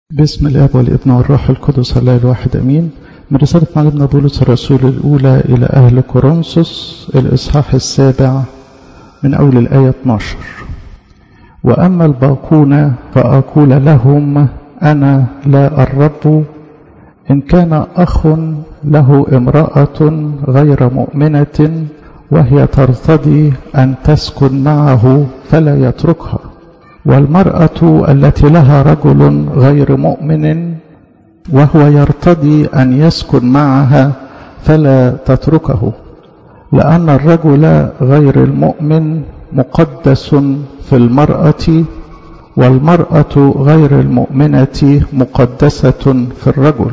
باسم الاب والابن والروح القدس الله الواحد امين. من رساله معلمنا بولس الرسول الاولى الى اهل كورنثوس الاصحاح 7 من اول الايه 12. واما الباقون فاقول لهم انا لا الرب، ان كان اخ له امراه غير مؤمنه وهي ترتضي ان تسكن معه فلا يتركها، والمرأة التي لها رجل غير مؤمن وهو يرتضي أن يسكن معها فلا تتركه، لأن الرجل غير المؤمن مقدس في المرأة، والمرأة غير المؤمنة مقدسة في الرجل،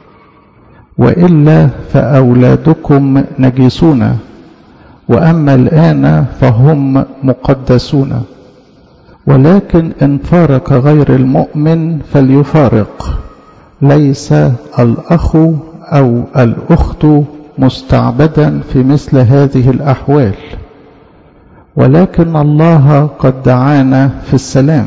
وإلا فأولادكم نجسون، وأما الآن فهم مقدسون. ولكن إن فارق غير المؤمن فليفارق، ليس الأخ أو الأخت مستعبدا في مثل هذه الأحوال، ولكن الله قد دعانا في السلام،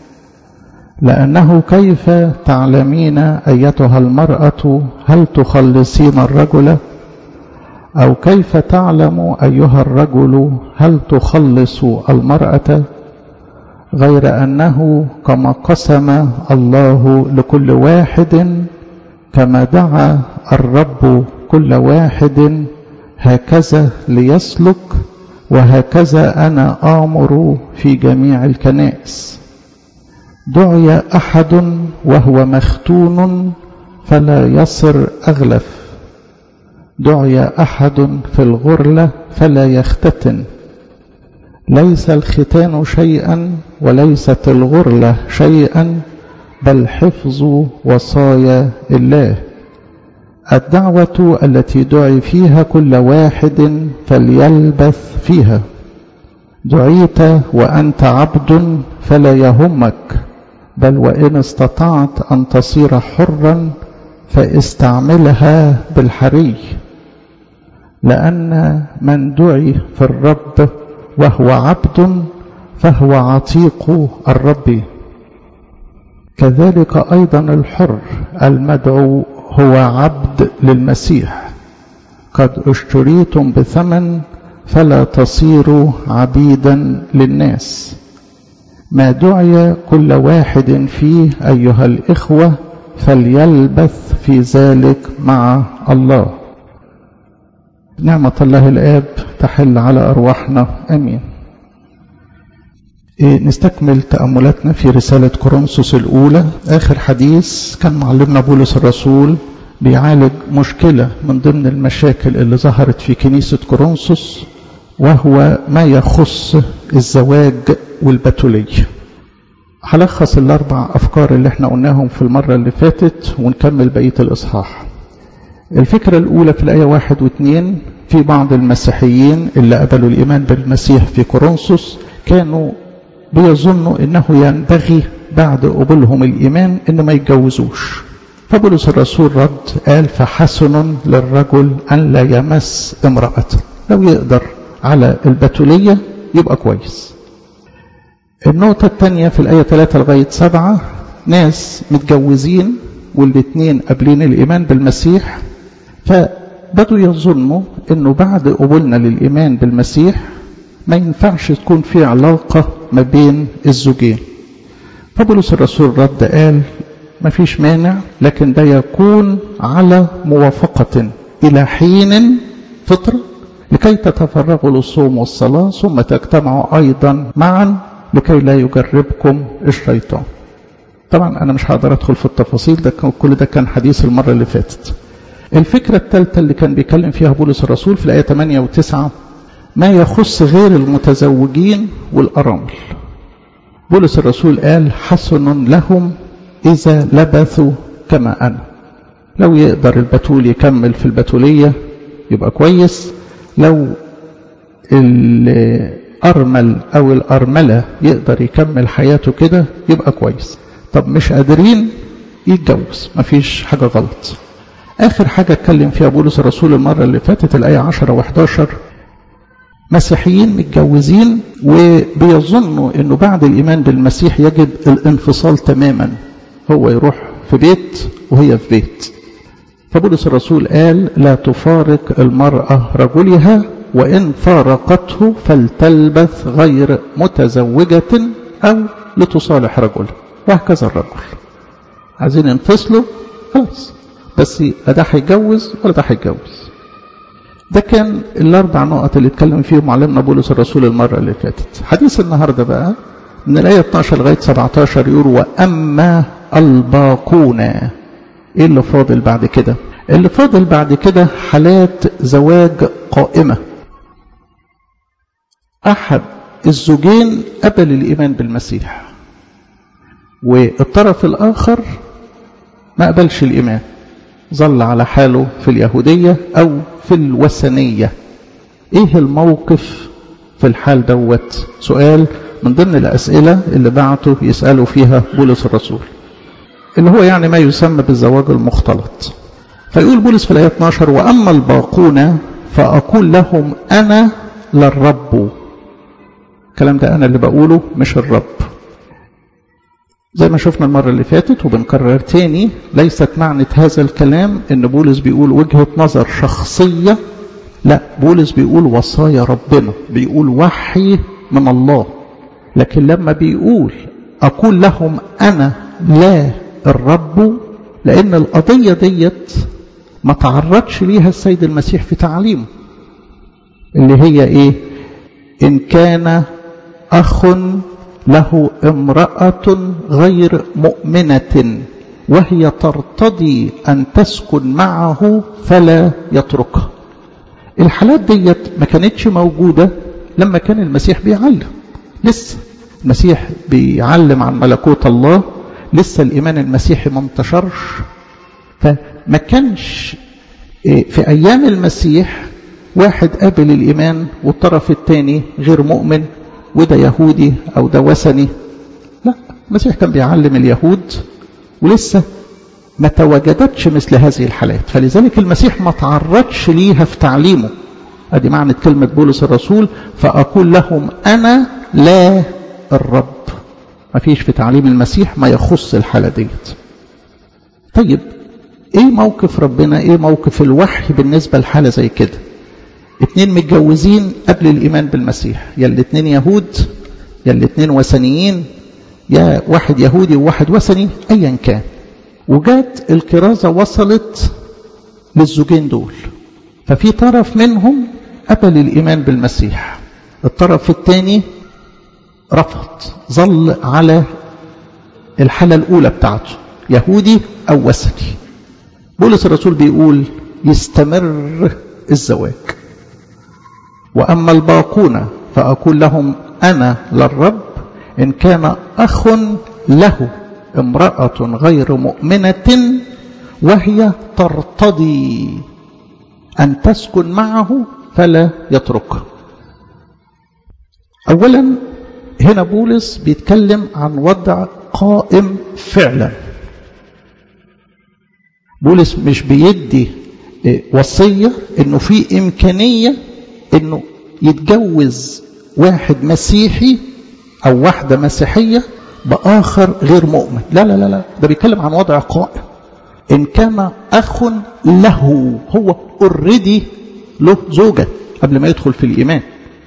لأنه كيف تعلمين أيتها المرأة هل تخلصين الرجل، أو كيف تعلم أيها الرجل هل تخلص المرأة، غير أنه كما قسم الله لكل واحد كما دعا الرب كل واحد هكذا ليسلك، وهكذا أنا آمر في جميع الكنائس. دعي أحد وهو مختون فلا يصر أغلف، دعي أحد في الغرلة فلا يختتن. ليس الختان شيئا وليست الغرلة شيئا، بل حفظ وصايا الله. الدعوة التي دعي فيها كل واحد فليلبث فيها. دعيت وأنت عبد فلا يهمك، بل وإن استطعت أن تصير حرا فاستعملها بالحري، لأن من دعي في الرب وهو عبد فهو عتيق الرب. كذلك أيضا الحر المدعو هو عبد للمسيح. قد اشتريتم بثمن فلا تصيروا عبيدا للناس. ما دعي كل واحد فيه أيها الإخوة فليلبث في ذلك مع الله. نعمة الله الآب تحل على أرواحنا آمين. نستكمل تأملاتنا في رسالة كورنثوس الأولى. آخر حديث كان معلمنا بولس الرسول بيعالج مشكلة من ضمن المشاكل اللي ظهرت في كنيسة كورنثوس، وهو ما يخص الزواج والبتولية. هلخص الأربع أفكار اللي احنا قلناهم في المرة اللي فاتت ونكمل بقية الإصحاح. الفكرة الأولى في الآية 1 و2، في بعض المسيحيين اللي قبلوا الإيمان بالمسيح في كورنثوس كانوا بيظنوا إنه ينبغي بعد قبولهم الإيمان إن ما يتجوزوش. فبولس الرسول رد قال: فحسن للرجل أن لا يمس امرأة، لو يقدر على البتولية يبقى كويس. النقطة الثانية في الآية 3 لغاية 7، ناس متجوزين والاثنين قابلين الإيمان بالمسيح، فبدوا يظنوا انه بعد قبولنا للإيمان بالمسيح ما ينفعش تكون في علاقة ما بين الزوجين. فبولس الرسول رد قال: ما فيش مانع، لكن ده يكون على موافقة إلى حين فترة لكي تتفرغوا للصوم والصلاة، ثم تجتمعوا أيضا معا لكي لا يجربكم الشيطان. طبعا أنا مش هقدر أدخل في التفاصيل ده، كل ده كان حديث المرة اللي فاتت. الفكرة الثالثة اللي كان بيكلم فيها بولس الرسول في الآية 8 و9، ما يخص غير المتزوجين والأرامل. بولس الرسول قال: حسن لهم إذا لبثوا كما أنا. لو يقدر البتول يكمل في البتولية يبقى كويس، لو الأرمل أو الأرملة يقدر يكمل حياته كده يبقى كويس. طب مش قادرين يتجوز، مفيش حاجة غلط. آخر حاجة اتكلم فيها بولس الرسول المرة اللي فاتت الآية 10 و11، مسيحيين متجوزين وبيظنوا انه بعد الإيمان بالمسيح يجب الانفصال تماما، هو يروح في بيت وهي في بيت. فبولس الرسول قال لا تفارق المرأة رجلها، وإن فارقته فلتلبث غير متزوجة أو لتصالح رجلها. وهكذا الرجل عايزين ينفصلوا خلاص، بس لا ده هيتجوز ولا ده هيتجوز. ده كان الأربع نقط اللي اتكلم فيهم معلمنا بولس الرسول المرة اللي فاتت. حديث النهاردة بقى من الآية 12 لغاية 17 يقول وأما الباقون. إيه اللي فاضل بعد كده؟ اللي فاضل بعد كده حالات زواج قائمة. أحد الزوجين قبل الإيمان بالمسيح، والطرف الآخر ما قبلش الإيمان، ظل على حاله في اليهودية أو في الوثنية. إيه الموقف في الحال دوت؟ سؤال من ضمن الأسئلة اللي بعته يسألوا فيها بولس الرسول، اللي هو يعني ما يسمى بالزواج المختلط. فيقول بولس في الآية 12 وأما الباقون فأقول لهم أنا للرب. الكلام ده أنا اللي بقوله مش الرب. زي ما شفنا المرة اللي فاتت وبنكرر تاني، ليست معنى هذا الكلام ان بولس بيقول وجهة نظر شخصية، لا، بولس بيقول وصايا ربنا، بيقول وحي من الله. لكن لما بيقول أقول لهم أنا لا الرب، لأن القضية ديت ما تعرضش ليها السيد المسيح في تعليمه، اللي هي إيه؟ إن كان أخ له امرأة غير مؤمنة وهي ترتضي أن تسكن معه فلا يتركها. الحالات ديت ما كانتش موجودة لما كان المسيح بيعلم. لسه المسيح بيعلم عن ملكوت الله، لسه الإيمان المسيحي ما انتشرش. فما كانش في أيام المسيح واحد قابل الإيمان والطرف الثاني غير مؤمن، وده يهودي أو ده وثني. لا، المسيح كان بيعلم اليهود ولسه ما تواجدتش مثل هذه الحالات، فلذلك المسيح ما تعرضش ليها في تعليمه. ادي معنى كلمة بولس الرسول فأقول لهم أنا لا الرب. ما فيش في تعليم المسيح ما يخص الحالة ديت. طيب ايه موقف ربنا، ايه موقف الوحي بالنسبة لحالة زي كده؟ اتنين متجوزين قبل الإيمان بالمسيح، يا الاتنين يهود يا الاتنين وثنيين، يا واحد يهودي وواحد وثني، ايا كان، وجات الكرازة وصلت للزوجين دول، ففي طرف منهم قبل الإيمان بالمسيح، الطرف الثاني رفض، ظل على الحالة الأولى بتاعته، يهودي أو وثني. بولس الرسول بيقول يستمر الزواج. وأما الباقون فأقول لهم أنا للرب، إن كان أخ له امرأة غير مؤمنة وهي ترتضي أن تسكن معه فلا يتركها. أولا هنا بولس بيتكلم عن وضع قائم فعلا. بولس مش بيدي وصية انه في امكانية انه يتجوز واحد مسيحي او واحدة مسيحية باخر غير مؤمن، لا لا لا لا، ده بيتكلم عن وضع قائم. ان كان اخ له، هو اوريدي له زوجة قبل ما يدخل في الايمان.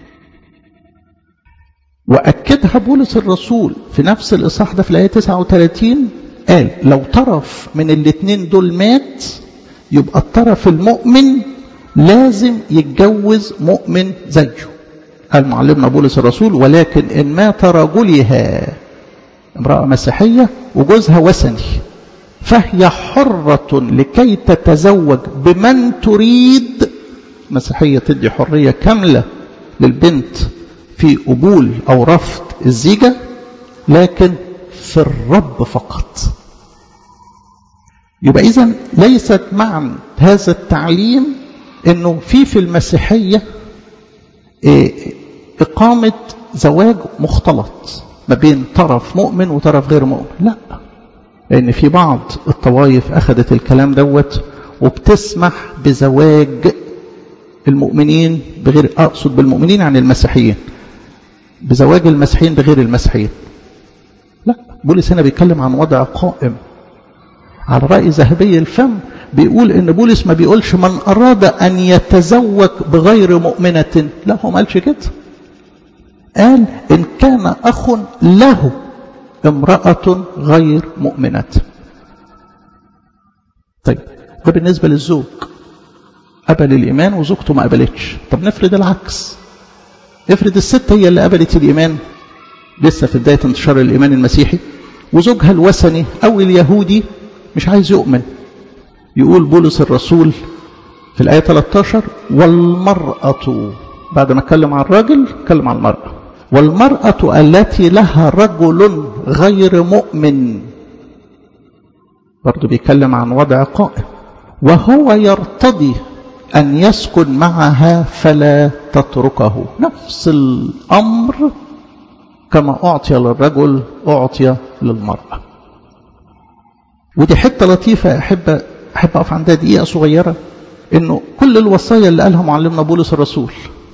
واكدها بولس الرسول في نفس الاصحاح ده في الايه 39، قال لو طرف من الاثنين دول مات يبقى الطرف المؤمن لازم يتجوز مؤمن زيه. قال معلمنا بولس الرسول ولكن إن مات رجلها، امرأة مسيحية وجوزها وثني، فهي حرة لكي تتزوج بمن تريد. مسيحية تدي حرية كاملة للبنت في قبول أو رفض الزيجة، لكن في الرب فقط. يبقى إذن ليست معنى هذا التعليم أنه في المسيحية إقامة زواج مختلط ما بين طرف مؤمن وطرف غير مؤمن، لا، لأن في بعض الطوائف أخذت الكلام دوت وبتسمح بزواج المؤمنين بغير، أقصد بالمؤمنين عن المسيحيين، بزواج المسيحيين بغير المسيحيين. لا، بولس هنا بيتكلم عن وضع قائم. على رأي ذهبي الفم بيقول إن بولس ما بيقولش من أراد أن يتزوج بغير مؤمنة، لا هو ما قالش كده، قال إن كان أخ له امرأة غير مؤمنة. طيب ده بالنسبة للزوج، قبل الإيمان وزوجته ما قبلتش. طب نفرض العكس، افرض الست هي اللي قبلت الإيمان لسه في بداية انتشار الإيمان المسيحي، وزوجها الوثني أو اليهودي مش عايز يؤمن. يقول بولس الرسول في الآية 13 والمرأة، بعد ما اتكلم عن الراجل اتكلم عن المرأة، والمرأة التي لها رجل غير مؤمن، برضو بيتكلم عن وضع قائم، وهو يرتضي أن يسكن معها فلا تتركه. نفس الأمر كما أعطي للرجل أعطي للمرأة. ودي حتة لطيفة أحب أقف عندها دقيقة صغيرة، إنه كل الوصايا اللي قالها معلمنا بولس الرسول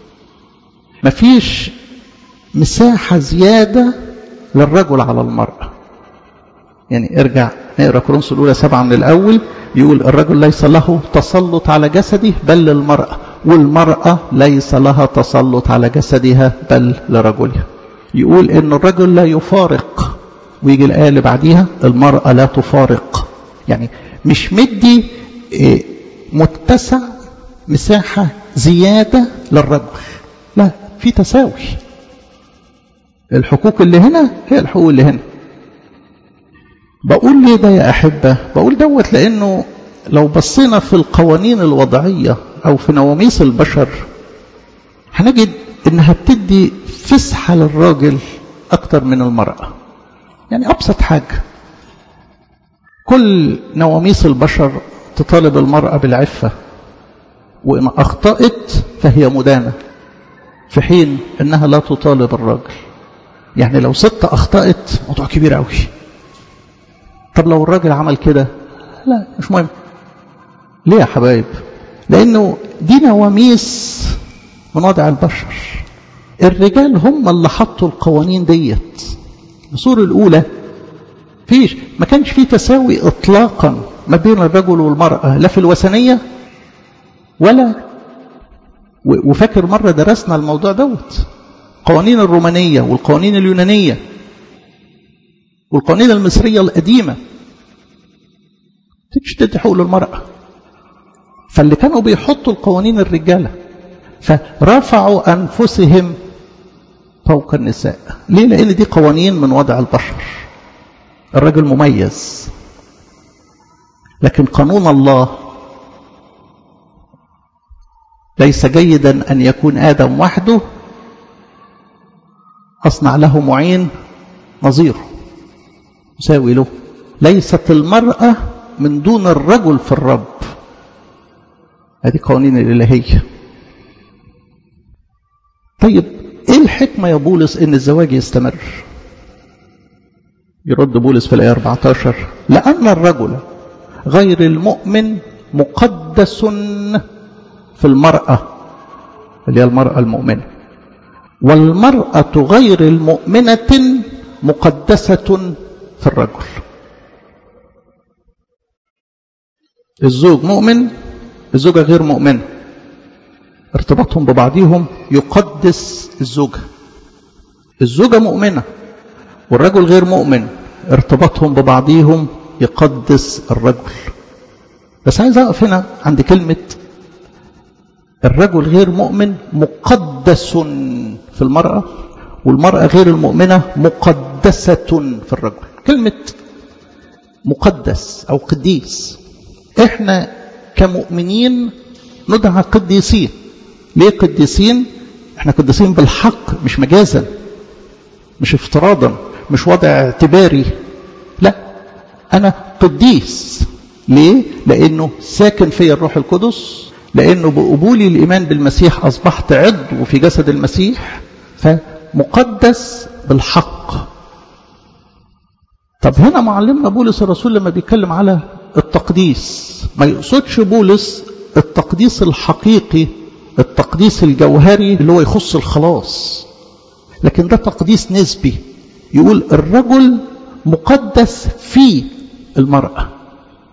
مفيش مساحة زيادة للرجل على المرأة. يعني ارجع نقرأ كورنثوس الأولى 7 من الأول، يقول الرجل ليس له تسلط على جسده بل للمرأة، والمرأة ليس لها تسلط على جسدها بل لرجلها. يقول إن الرجل لا يفارق، ويجي الآية اللي بعديها المرأة لا تفارق. يعني مش مدي متسع مساحة زيادة للرجل، لا، في تساوي. الحقوق اللي هنا هي الحقوق اللي هنا. بقول ليه ده يا أحبة؟ بقول دوت لأنه لو بصينا في القوانين الوضعية أو في نواميس البشر هنجد إنها بتدي فسحة للراجل أكتر من المرأة. يعني أبسط حاجة، كل نواميس البشر تطالب المرأة بالعفة، وإن أخطأت فهي مدانة، في حين إنها لا تطالب الراجل. يعني لو ست أخطأت موضوع كبير قوي، طب لو الراجل عمل كده لا مش مهم. ليه يا حبايب؟ لأنه دي نواميس من وضع البشر. الرجال هم اللي حطوا القوانين ديت. العصور الأولى ما كانش فيه تساوي إطلاقا ما بين الرجل والمرأة، لا في الوثنية ولا. وفاكر مرة درسنا الموضوع دوت، قوانين الرومانية والقوانين اليونانية والقوانين المصرية القديمة تدي حقوق للمرأة. فاللي كانوا بيحطوا القوانين الرجالة، فرفعوا أنفسهم فوق النساء. ليه؟ لأن دي قوانين من وضع البشر. الرجل مميز، لكن قانون الله ليس جيدا أن يكون آدم وحده، أصنع له معين نظيره مساوي له. ليست المرأة من دون الرجل في الرب. هذه قوانين الإلهية. طيب ايه الحكمة يا بولس ان الزواج يستمر؟ يرد بولس في الآية 14 لأن الرجل غير المؤمن مقدس في المرأة اللي هي المرأة المؤمنة، والمرأة غير المؤمنة مقدسة في الرجل. الزوج مؤمن، الزوجة غير مؤمنة، ارتباطهم ببعضهم يقدس الزوجة. الزوجة مؤمنة والرجل غير مؤمن، ارتباطهم ببعضهم يقدس الرجل. بس عايز أقف هنا عند كلمة الرجل غير مؤمن مقدس في المرأة، والمرأة غير المؤمنة مقدسة في الرجل. كلمة مقدس أو قديس، إحنا كمؤمنين ندعى قديسين. ليه قديسين؟ إحنا قديسين بالحق، مش مجازا، مش افتراضا، مش وضع اعتباري. لا، أنا قديس. ليه؟ لأنه ساكن في الروح القدس، لأنه بقبولي الإيمان بالمسيح أصبحت عضو في جسد المسيح، فمقدس بالحق. طب هنا معلمنا بولس الرسول لما بيتكلم على التقديس ما يقصدش بولس التقديس الحقيقي، التقديس الجوهري اللي هو يخص الخلاص، لكن ده تقديس نسبي. يقول الرجل مقدس في المرأة.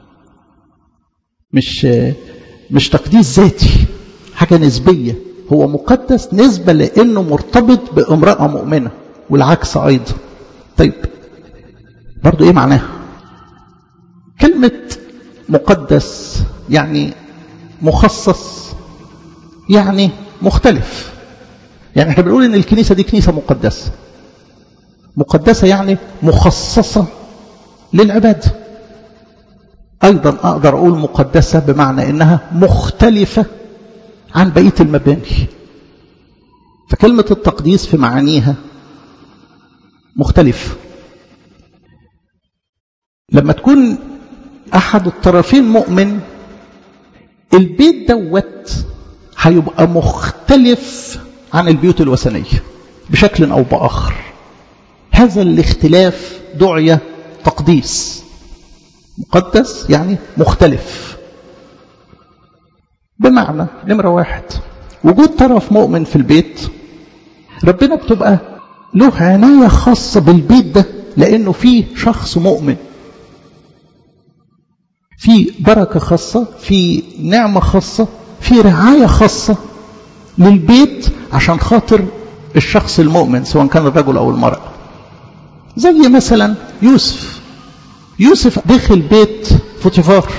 مش تقديس ذاتي، حاجة نسبية. هو مقدس نسبة لأنه مرتبط بامرأة مؤمنة، والعكس أيضا. طيب برضو إيه معناها؟ كلمة مقدس يعني مخصص، يعني مختلف. يعني احنا بنقول إن الكنيسة دي كنيسة مقدسة. مقدسة يعني مخصصة للعبادة. أيضا أقدر أقول مقدسة بمعنى إنها مختلفة عن بقية المباني. فكلمة التقديس في معانيها مختلف. لما تكون أحد الطرفين مؤمن، البيت دوت هيبقى مختلف عن البيوت الوثنية بشكل أو بآخر. هذا الاختلاف دعية تقديس. مقدس يعني مختلف. بمعنى نمرة واحد، وجود طرف مؤمن في البيت، ربنا بتبقى له عناية خاصة بالبيت ده لأنه فيه شخص مؤمن، في بركة خاصة، في نعمة خاصة، في رعاية خاصة للبيت عشان خاطر الشخص المؤمن سواء كان الرجل أو المرأة. زي مثلا يوسف دخل بيت فوتيفار،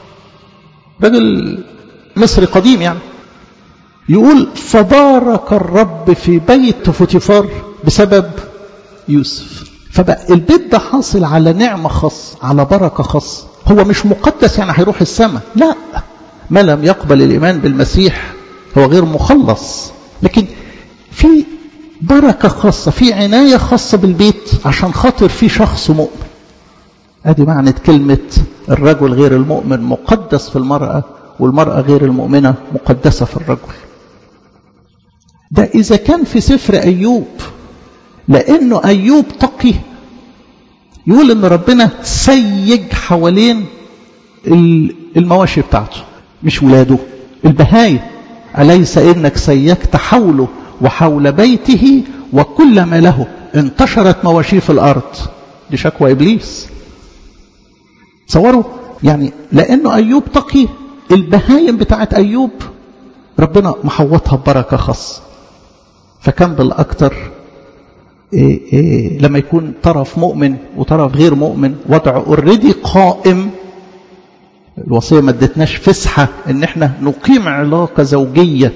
رجل مصري قديم يعني، يقول فبارك الرب في بيت فوتيفار بسبب يوسف. فبقى البيت ده حاصل على نعمة خاصة، على بركة خاصة. هو مش مقدس يعني هيروح السماء، لا، ما لم يقبل الإيمان بالمسيح هو غير مخلص، لكن في بركة خاصة، في عناية خاصة بالبيت عشان خاطر في شخص مؤمن. ادي معنى كلمة الرجل غير المؤمن مقدس في المرأة، والمرأة غير المؤمنة مقدسة في الرجل. ده إذا كان في سفر أيوب، لأنه أيوب تقي، يقول إن ربنا سيج حوالين المواشي بتاعته، مش ولاده البهايم. أليس إنك سيجت حوله وحول بيته وكل ما له، انتشرت مواشيه في الأرض. دي شكوى إبليس. تصوروا يعني، لأنه أيوب تقي، البهايم بتاعت أيوب ربنا محوطها ببركة خاصة. فكان بالأكثر لما يكون طرف مؤمن وطرف غير مؤمن، وضع اوريدي قائم. الوصية ما ادتناش فسحة ان احنا نقيم علاقة زوجية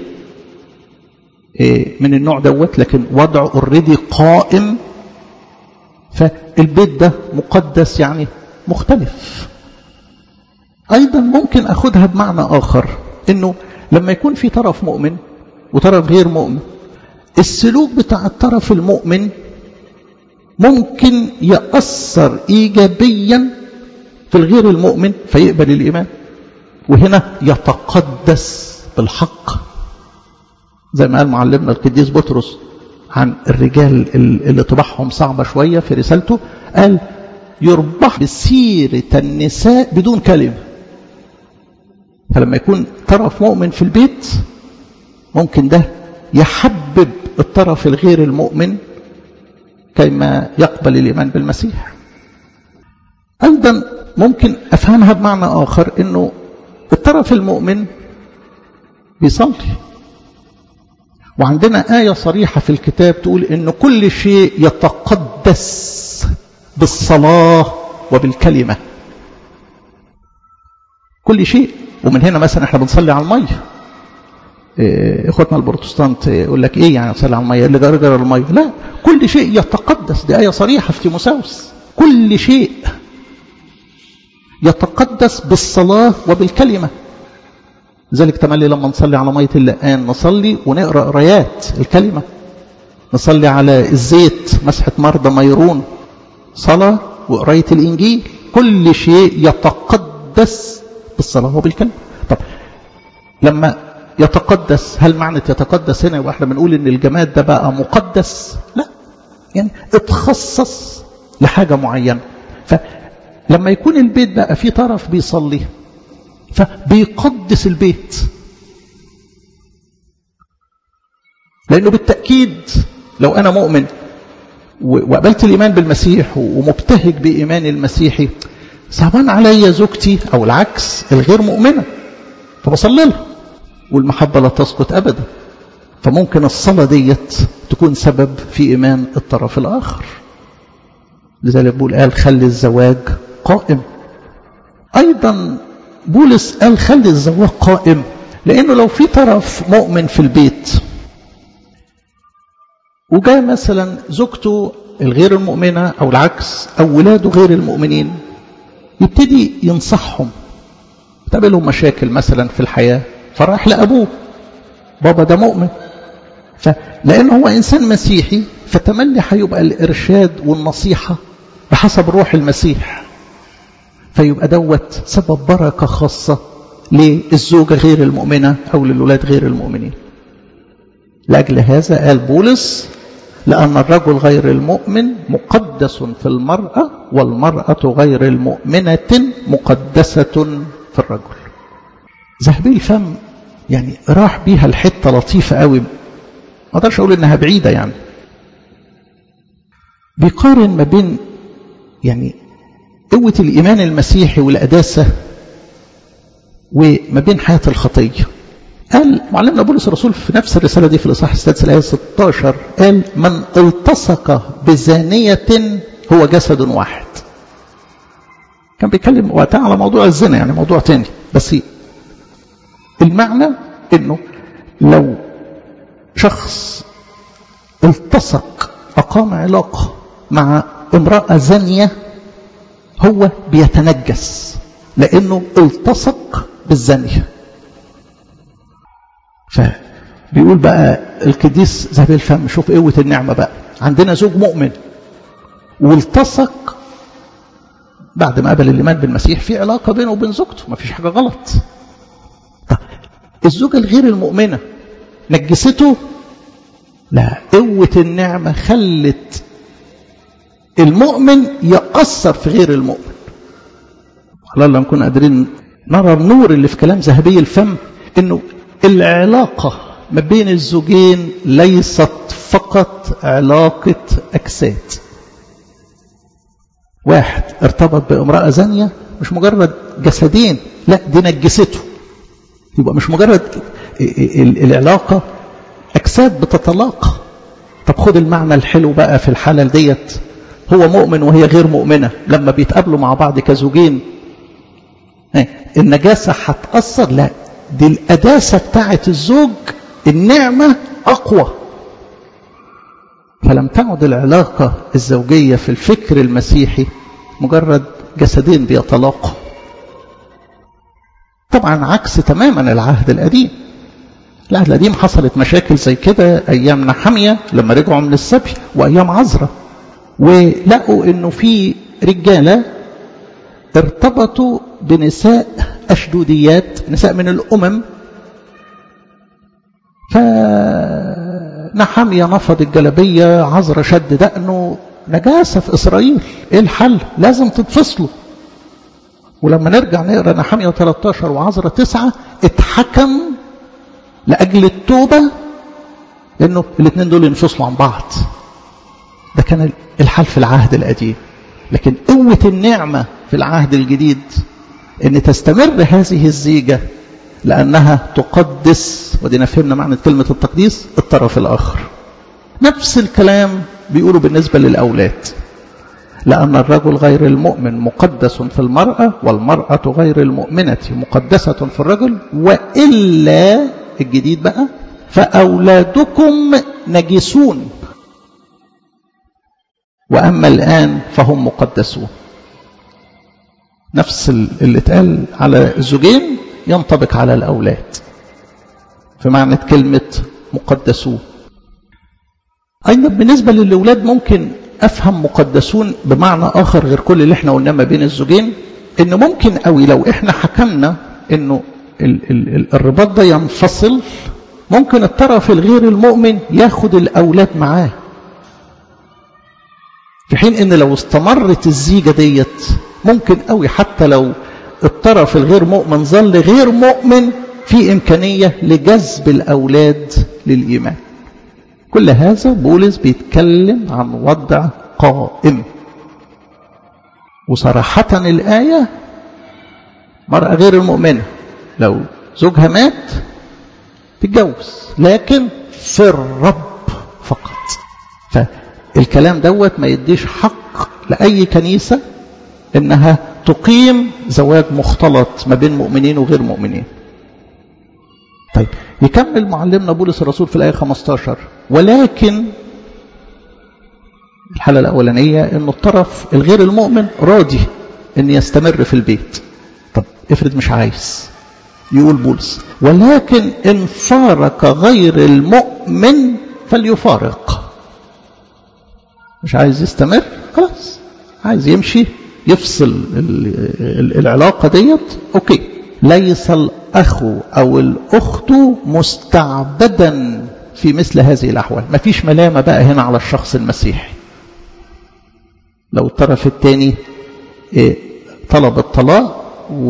من النوع دوت، لكن وضع اوريدي قائم. فالبيت ده مقدس يعني مختلف. ايضا ممكن اخدها بمعنى اخر، انه لما يكون في طرف مؤمن وطرف غير مؤمن، السلوك بتاع الطرف المؤمن ممكن يأثر إيجابيا في الغير المؤمن فيقبل الإيمان، وهنا يتقدس بالحق. زي ما قال معلمنا القديس بطرس عن الرجال اللي طباعهم صعبة شوية في رسالته، قال يربح بسيرة النساء بدون كلمة. فلما يكون طرف مؤمن في البيت، ممكن ده يحبب الطرف الغير المؤمن كيما يقبل الإيمان بالمسيح. أيضا ممكن أفهمها بمعنى آخر، أنه الطرف المؤمن بيصلي، وعندنا آية صريحة في الكتاب تقول أن كل شيء يتقدس بالصلاة وبالكلمة. كل شيء. ومن هنا مثلا احنا بنصلي على المية. اخوتنا البروتستانت يقول لك ايه يعني نصلي على المية اللي جرجر المية؟ لا، كل شيء يتقدس. دي آية صريحة في تيموثاوس. كل شيء يتقدس بالصلاة وبالكلمة. لذلك تملي لما نصلي على مية اللقان نصلي ونقرأ قرايات الكلمة، نصلي على الزيت مسحة مرضى ميرون، صلاة وقراية الإنجيل. كل شيء يتقدس بالصلاة وبالكلمة. طب لما يتقدس، هل معنى يتقدس هنا يبقى احنا بنقول ان الجماد ده بقى مقدس؟ لا، يعني اتخصص لحاجة معينة. فلما يكون البيت بقى فيه طرف بيصلي فبيقدس البيت، لأنه بالتأكيد لو أنا مؤمن وقبلت الإيمان بالمسيح ومبتهج بإيمان المسيحي، صعبان عليا زوجتي أو العكس الغير مؤمنة، فبصلي لها، والمحبة لا تسقط أبدا. فممكن الصلاة ديت تكون سبب في إيمان الطرف الآخر. لذلك بول قال خلي الزواج قائم. أيضا بولس قال خلي الزواج قائم، لأنه لو في طرف مؤمن في البيت وجاء مثلا زوجته الغير المؤمنة أو العكس أو ولاده غير المؤمنين، يبتدي ينصحهم، تقابلهم مشاكل مثلا في الحياة، فراح لأبوه، بابا ده مؤمن، فلأنه هو إنسان مسيحي فتملي هيبقى الإرشاد والنصيحة بحسب روح المسيح، فيبقى دوت سبب بركة خاصة للزوجة غير المؤمنة أو للولاد غير المؤمنين. لأجل هذا قال بولس لأن الرجل غير المؤمن مقدس في المرأة، والمرأة غير المؤمنة مقدسة في الرجل. ذهبي الفم يعني راح بيها الحتة لطيفة قوي، ما اقدرش اقول انها بعيدة، يعني بيقارن ما بين يعني قوة الإيمان المسيحي والقداسة وما بين حياة الخطية. قال معلمنا بولس الرسول في نفس الرسالة دي في الإصحاح السادس الآية 16 قال من التصق بزانية هو جسد واحد. كان بيتكلم وقتها على موضوع الزنا، يعني موضوع تاني، بس المعنى انه لو شخص التصق أقام علاقة مع امرأة زانية هو بيتنجس لأنه التصق بالزانية. فبيقول بقى القديس ذهبي الفم شوف قوة النعمة بقى، عندنا زوج مؤمن والتصق بعد ما قبل الإيمان بالمسيح في علاقة بينه وبين زوجته، ما فيش حاجة غلط. طب الزوجة الغير المؤمنة نجسته؟ لا، قوة النعمة خلت المؤمن يأثر في غير المؤمن. الله نكون قادرين نرى النور اللي في كلام ذهبي الفم، انه العلاقة ما بين الزوجين ليست فقط علاقة أجساد. واحد ارتبط بامرأة زانية مش مجرد جسدين، لا دي نجسته، يبقى مش مجرد العلاقة أجساد بتتلاقى. طب خد المعنى الحلو بقى في الحالة ديت، هو مؤمن وهي غير مؤمنة، لما بيتقابلوا مع بعض كزوجين النجاسة هتأثر؟ لا، دي القداسة بتاعت الزوج النعمة أقوى. فلم تعد العلاقة الزوجية في الفكر المسيحي مجرد جسدين بيتلاقوا. طبعا عكس تماما العهد القديم. العهد القديم حصلت مشاكل زي كده أيام نحمية لما رجعوا من السبي، وأيام عزرا، ولقوا إنه في رجالة ارتبطوا بنساء أشدوديات، نساء من الأمم، فنحمية نفض الجلبية، عزرا شد دقنه، نجاسة في إسرائيل، إيه الحل؟ لازم تتفصلوا. ولما نرجع نقرأ نحمية 13 وعزرا 9 اتحكم لأجل التوبة لأنه الاثنين دول ينفصلوا عن بعض. ده كان الحل في العهد القديم. لكن قوة النعمة في العهد الجديد ان تستمر هذه الزيجة لأنها تقدس، ودينا فهمنا معنى كلمة التقديس، الطرف الآخر. نفس الكلام بيقولوا بالنسبة للأولاد، لأن الرجل غير المؤمن مقدس في المرأة، والمرأة غير المؤمنة مقدسة في الرجل، وإلا الجديد بقى فأولادكم نجسون، وأما الآن فهم مقدسون. نفس اللي اتقال على الزوجين ينطبق على الأولاد في معنى كلمة مقدسون. أيضا بالنسبة للأولاد ممكن أفهم مقدسون بمعنى آخر غير كل اللي احنا قلناه ما بين الزوجين، إنه ممكن قوي لو احنا حكمنا إنه الرباط ده ينفصل، ممكن الطرف الغير المؤمن ياخد الأولاد معاه، في حين إن لو استمرت الزيجة ديت ممكن قوي حتى لو الطرف الغير مؤمن ظل غير مؤمن في إمكانية لجذب الأولاد للإيمان. كل هذا بولس بيتكلم عن وضع قائم، وصراحة الآية مرأة غير المؤمنة لو زوجها مات تتجوز، لكن في الرب فقط. فالكلام دوت ما يديش حق لأي كنيسة إنها تقيم زواج مختلط ما بين مؤمنين وغير مؤمنين. طيب يكمل معلمنا بولس الرسول في الآية 15: ولكن الحالة الأولانية إنه الطرف الغير المؤمن راضي إن يستمر في البيت. طب افرض مش عايز، يقول بولس: ولكن إن فارق غير المؤمن فليفارق. مش عايز يستمر خلاص، عايز يمشي يفصل العلاقة ديت، أوكي. ليس الأخ أو الأخت مستعبدا في مثل هذه الأحوال. ما فيش ملامة بقى هنا على الشخص المسيحي. لو الطرف الثاني طلب الطلاق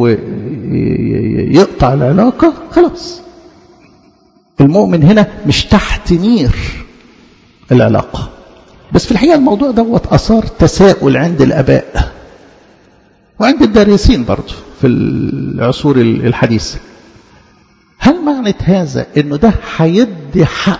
ويقطع العلاقة خلاص، المؤمن هنا مش تحت نير العلاقة. بس في الحقيقة الموضوع دوت أثار تساؤل عند الآباء وعند الدارسين برضو في العصور الحديثة. هل معنى هذا إنه ده هيدي حق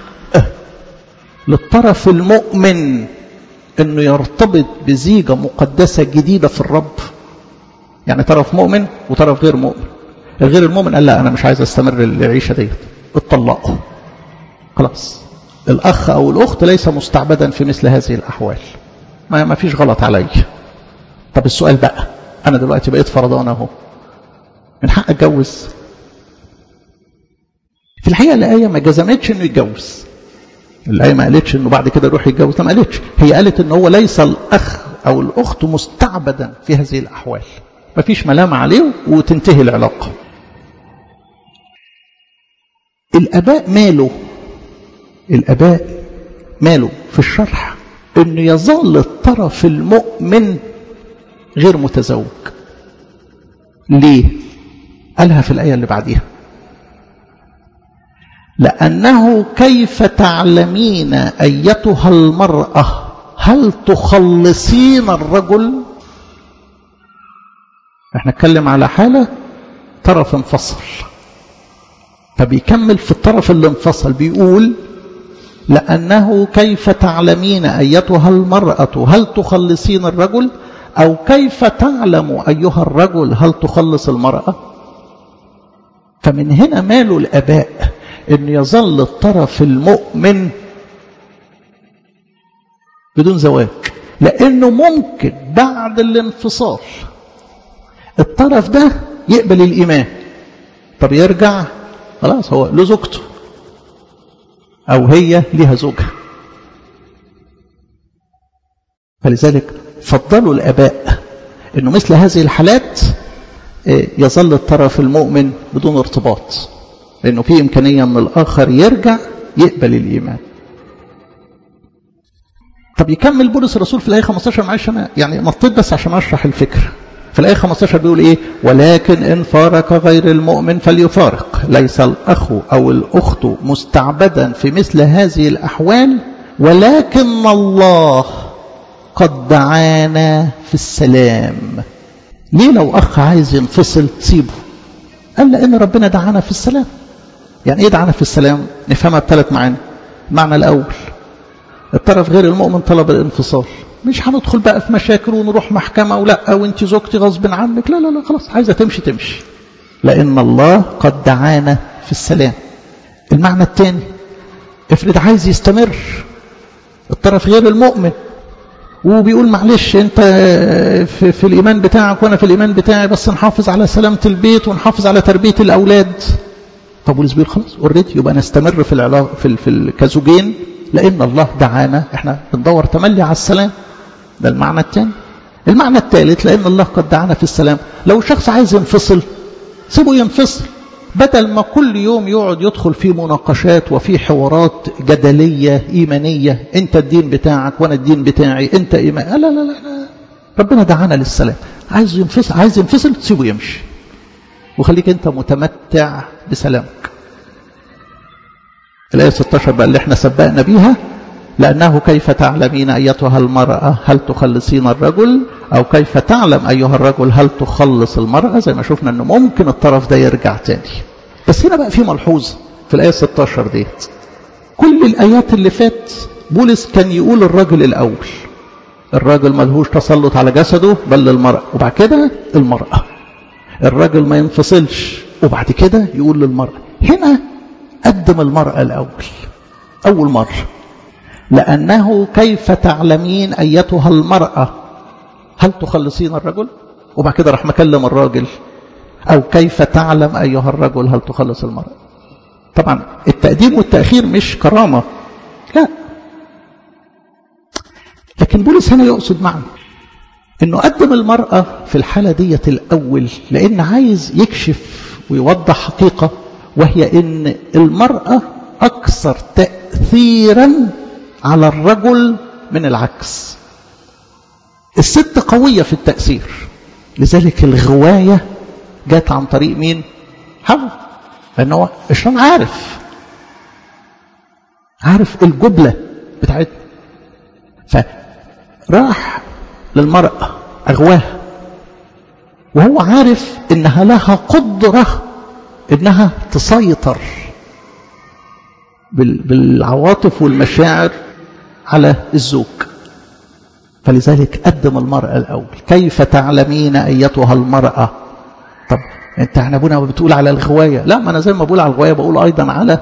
للطرف المؤمن إنه يرتبط بزيجة مقدسة جديدة في الرب؟ يعني طرف مؤمن وطرف غير مؤمن. الغير المؤمن قال لا أنا مش عايز أستمر العيشة ديت، اتطلقوا خلاص. الأخ أو الأخت ليس مستعبدا في مثل هذه الأحوال، ما فيش غلط علي. طب السؤال بقى، أنا دلوقتي بقيت فرضان أهو، من حق أتجوز؟ في الحقيقة الآية ما جزمتش إنه يتجوز. الآية ما قالتش إنه بعد كده يروح يتجوز، ما قالتش. هي قالت إنه هو ليس الأخ أو الأخت مستعبدا في هذه الأحوال، ما فيش ملامة عليه وتنتهي العلاقة. الآباء ماله في الشرح إنه يظل الطرف المؤمن غير متزوج. ليه؟ قالها في الآية اللي بعديها: لأنه كيف تعلمين أيتها المرأة هل تخلصين الرجل؟ احنا نتكلم على حالة طرف انفصل، فبيكمل في الطرف اللي انفصل بيقول: لأنه كيف تعلمين أيتها المرأة هل تخلصين الرجل، أو كيف تعلم أيها الرجل هل تخلص المرأة؟ فمن هنا ماله الآباء أن يظل الطرف المؤمن بدون زواج، لأنه ممكن بعد الانفصال الطرف ده يقبل الإيمان، طب يرجع خلاص هو له زوجته أو هي لها زوجها. فلذلك فضلوا الآباء أنه مثل هذه الحالات يظل الطرف المؤمن بدون ارتباط، لأنه في إمكانية من الآخر يرجع يقبل الإيمان. طب يكمل بولس الرسول في الآية 15، معلش أنا يعني نطيت بس عشان أشرح الفكرة. في الآية 15 بيقول إيه؟ ولكن إن فارق غير المؤمن فليفارق. ليس الأخ أو الأخت مستعبدا في مثل هذه الأحوال، ولكن الله قد دعانا في السلام. ليه لو أخ عايز ينفصل سيبه؟ قال لأن ربنا دعانا في السلام. يعني إيه دعانا في السلام؟ نفهمها بثلاث معاني. المعنى الأول: الطرف غير المؤمن طلب الانفصال، مش هندخل بقى في مشاكل ونروح محكمة ولا وانت زوجتي غصب عنك، لا لا لا خلاص، عايزة تمشي. لأن الله قد دعانا في السلام. المعنى الثاني: افرض عايز يستمر الطرف غير المؤمن وبيقول معلش انت في الإيمان بتاعك وانا في الإيمان بتاعي، بس نحافظ على سلامة البيت ونحافظ على تربية الأولاد. طب بولس بيقول خلاص اوريدي يبقى نستمر في العلاقة في كزوجين، لأن الله دعانا، احنا بندور تملي على السلام. ده المعنى الثاني. المعنى الثالث: لأن الله قد دعانا في السلام. لو شخص عايز ينفصل سيبه ينفصل، بدل ما كل يوم يقعد يدخل في مناقشات وفي حوارات جدلية إيمانية، انت الدين بتاعك وانا الدين بتاعي، انت إيمان. لا لا لا، ربنا دعانا للسلام. عايز ينفصل سيبه يمشي وخليك انت متمتع بسلامك. الآية 16 بقى اللي احنا سبقنا بيها: لأنه كيف تعلمين أيتها المرأة هل تخلصين الرجل، أو كيف تعلم أيها الرجل هل تخلص المرأة. زي ما شفنا أنه ممكن الطرف ده يرجع تاني. بس هنا بقى في ملحوظة في الآية 16 ديت. كل الآيات اللي فات بولس كان يقول الرجل الأول، الراجل ملهوش تسلط على جسده بل للمرأة، وبعد كده المرأة. الراجل ما ينفصلش، وبعد كده يقول للمرأة. هنا قدم المرأة الأول أول مرة، لأنه كيف تعلمين أيتها المرأة هل تخلصين الرجل، وبعد كده راح مكلم الراجل، أو كيف تعلم أيها الرجل هل تخلص المرأة. طبعا التقديم والتأخير مش كرامة، لا، لكن بولس هنا يقصد معنى انه قدم المرأة في الحالة ديت الأول، لأن عايز يكشف ويوضح حقيقة، وهي ان المرأة أكثر تأثيرا على الرجل من العكس. الست قوية في التأثير، لذلك الغواية جات عن طريق مين؟ حواء، لأنه الشيطان عارف الجبلة بتاعتنا، فراح للمرأة أغواها، وهو عارف إنها لها قدرة إنها تسيطر بالعواطف والمشاعر على الزوج، فلذلك قدم المرأة الأول. كيف تعلمين أيتها المرأة؟ طب انت احنا ابونا بتقول على الغواية، لا، ما انا زي ما بقول على الغواية بقول ايضا على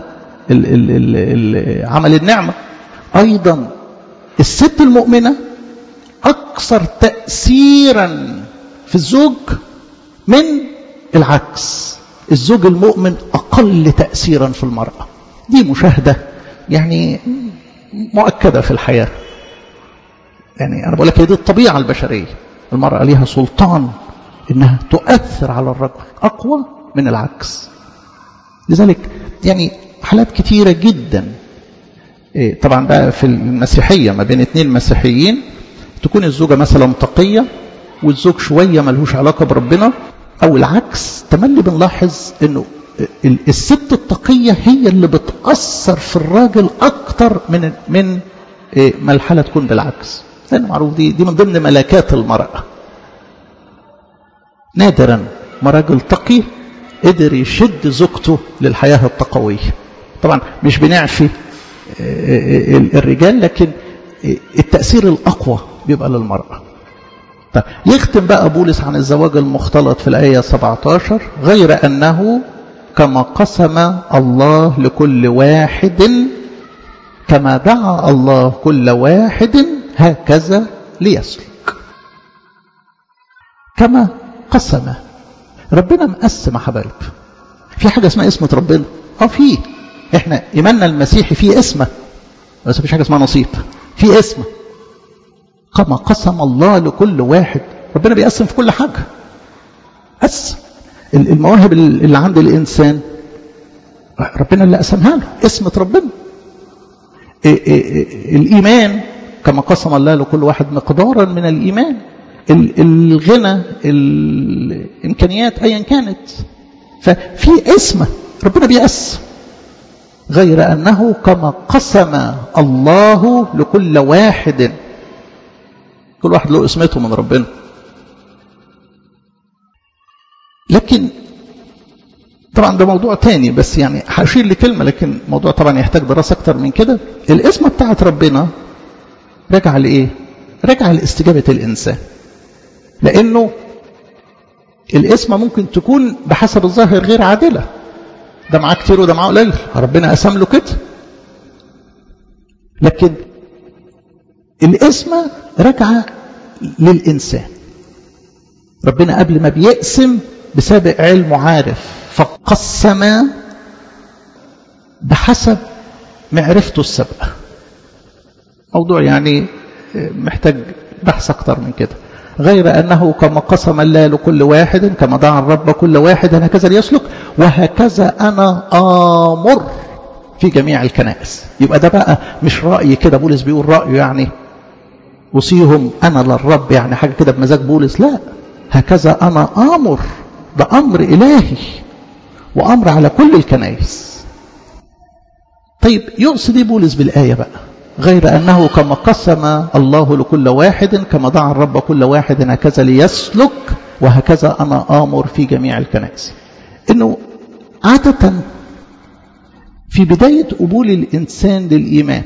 عمل النعمة. ايضا الست المؤمنة اكثر تأثيرا في الزوج من العكس، الزوج المؤمن اقل تأثيرا في المرأة. دي مشاهدة يعني مؤكدة في الحياة. يعني انا بقول لك هي دي الطبيعة البشرية، المرأة ليها سلطان إنها تؤثر على الرجل أقوى من العكس. لذلك يعني حالات كتيرة جدا، طبعا بقى في المسيحية ما بين اتنين مسيحيين تكون الزوجة مثلا تقية والزوج شوية ملهوش علاقة بربنا، أو العكس. تملي بنلاحظ إنه الست التقية هي اللي بتأثر في الراجل أكتر من ما الحالة تكون بالعكس، لأن معروف دي من ضمن ملكات المرأة. نادرا ما راجل تقي قدر يشد زوجته للحياة التقوية. طبعا مش بنعفي الرجال، لكن التأثير الأقوى بيبقى للمرأة. طيب يختم بقى بولس عن الزواج المختلط في الآية 17: غير أنه كما قسم الله لكل واحد، كما دعا الله كل واحد هكذا ليسلك. كما قسم، ربنا مقسم يا حبايب. في حاجة اسمها اسمة ربنا، فيه احنا ايماننا المسيحي فيه اسمه، بس مفيش حاجة اسمها نصيب، فيه اسمه. كما قسم الله لكل واحد، ربنا بيقسم في كل حاجة. قسم المواهب اللي عند الإنسان، ربنا اللي قسمها له، اسمة ربنا. الإيمان كما قسم الله لكل واحد مقدارا من الإيمان، الغنى، الإمكانيات أيا كانت، ففي اسمه ربنا بيقسم. غير أنه كما قسم الله لكل واحد، كل واحد له اسمته من ربنا. لكن طبعا ده موضوع تاني، بس يعني هشير لكلمة، لكن موضوع طبعا يحتاج دراسة أكتر من كده. الاسمة بتاعت ربنا راجعة لإيه؟ راجعة لاستجابة الإنسان، لأنه الاسمة ممكن تكون بحسب الظاهر غير عادلة، ده معاه كتير وده معاه قليل، ربنا قسم له كده. لكن الاسمة راجعة للإنسان. ربنا قبل ما بيقسم بسابق علمه عارف، فقسم بحسب معرفته السابقة. موضوع يعني محتاج بحث أكتر من كده. غير أنه كما قسم الله لكل واحد، كما دعا الرب كل واحد هكذا ليسلك، وهكذا أنا آمر في جميع الكنائس. يبقى ده بقى مش رأي كده بولس بيقول رأيه يعني وصيهم أنا للرب، يعني حاجة كده بمزاج بولس، لا، هكذا أنا آمر، ده أمر إلهي وأمر على كل الكنائس. طيب يقصد ايه بولس بالآية بقى؟ غير أنه كما قسم الله لكل واحد كما دعا الرب كل واحد هكذا ليسلك وهكذا أنا آمر في جميع الكنائس. إنه عادة في بداية قبول الإنسان للإيمان،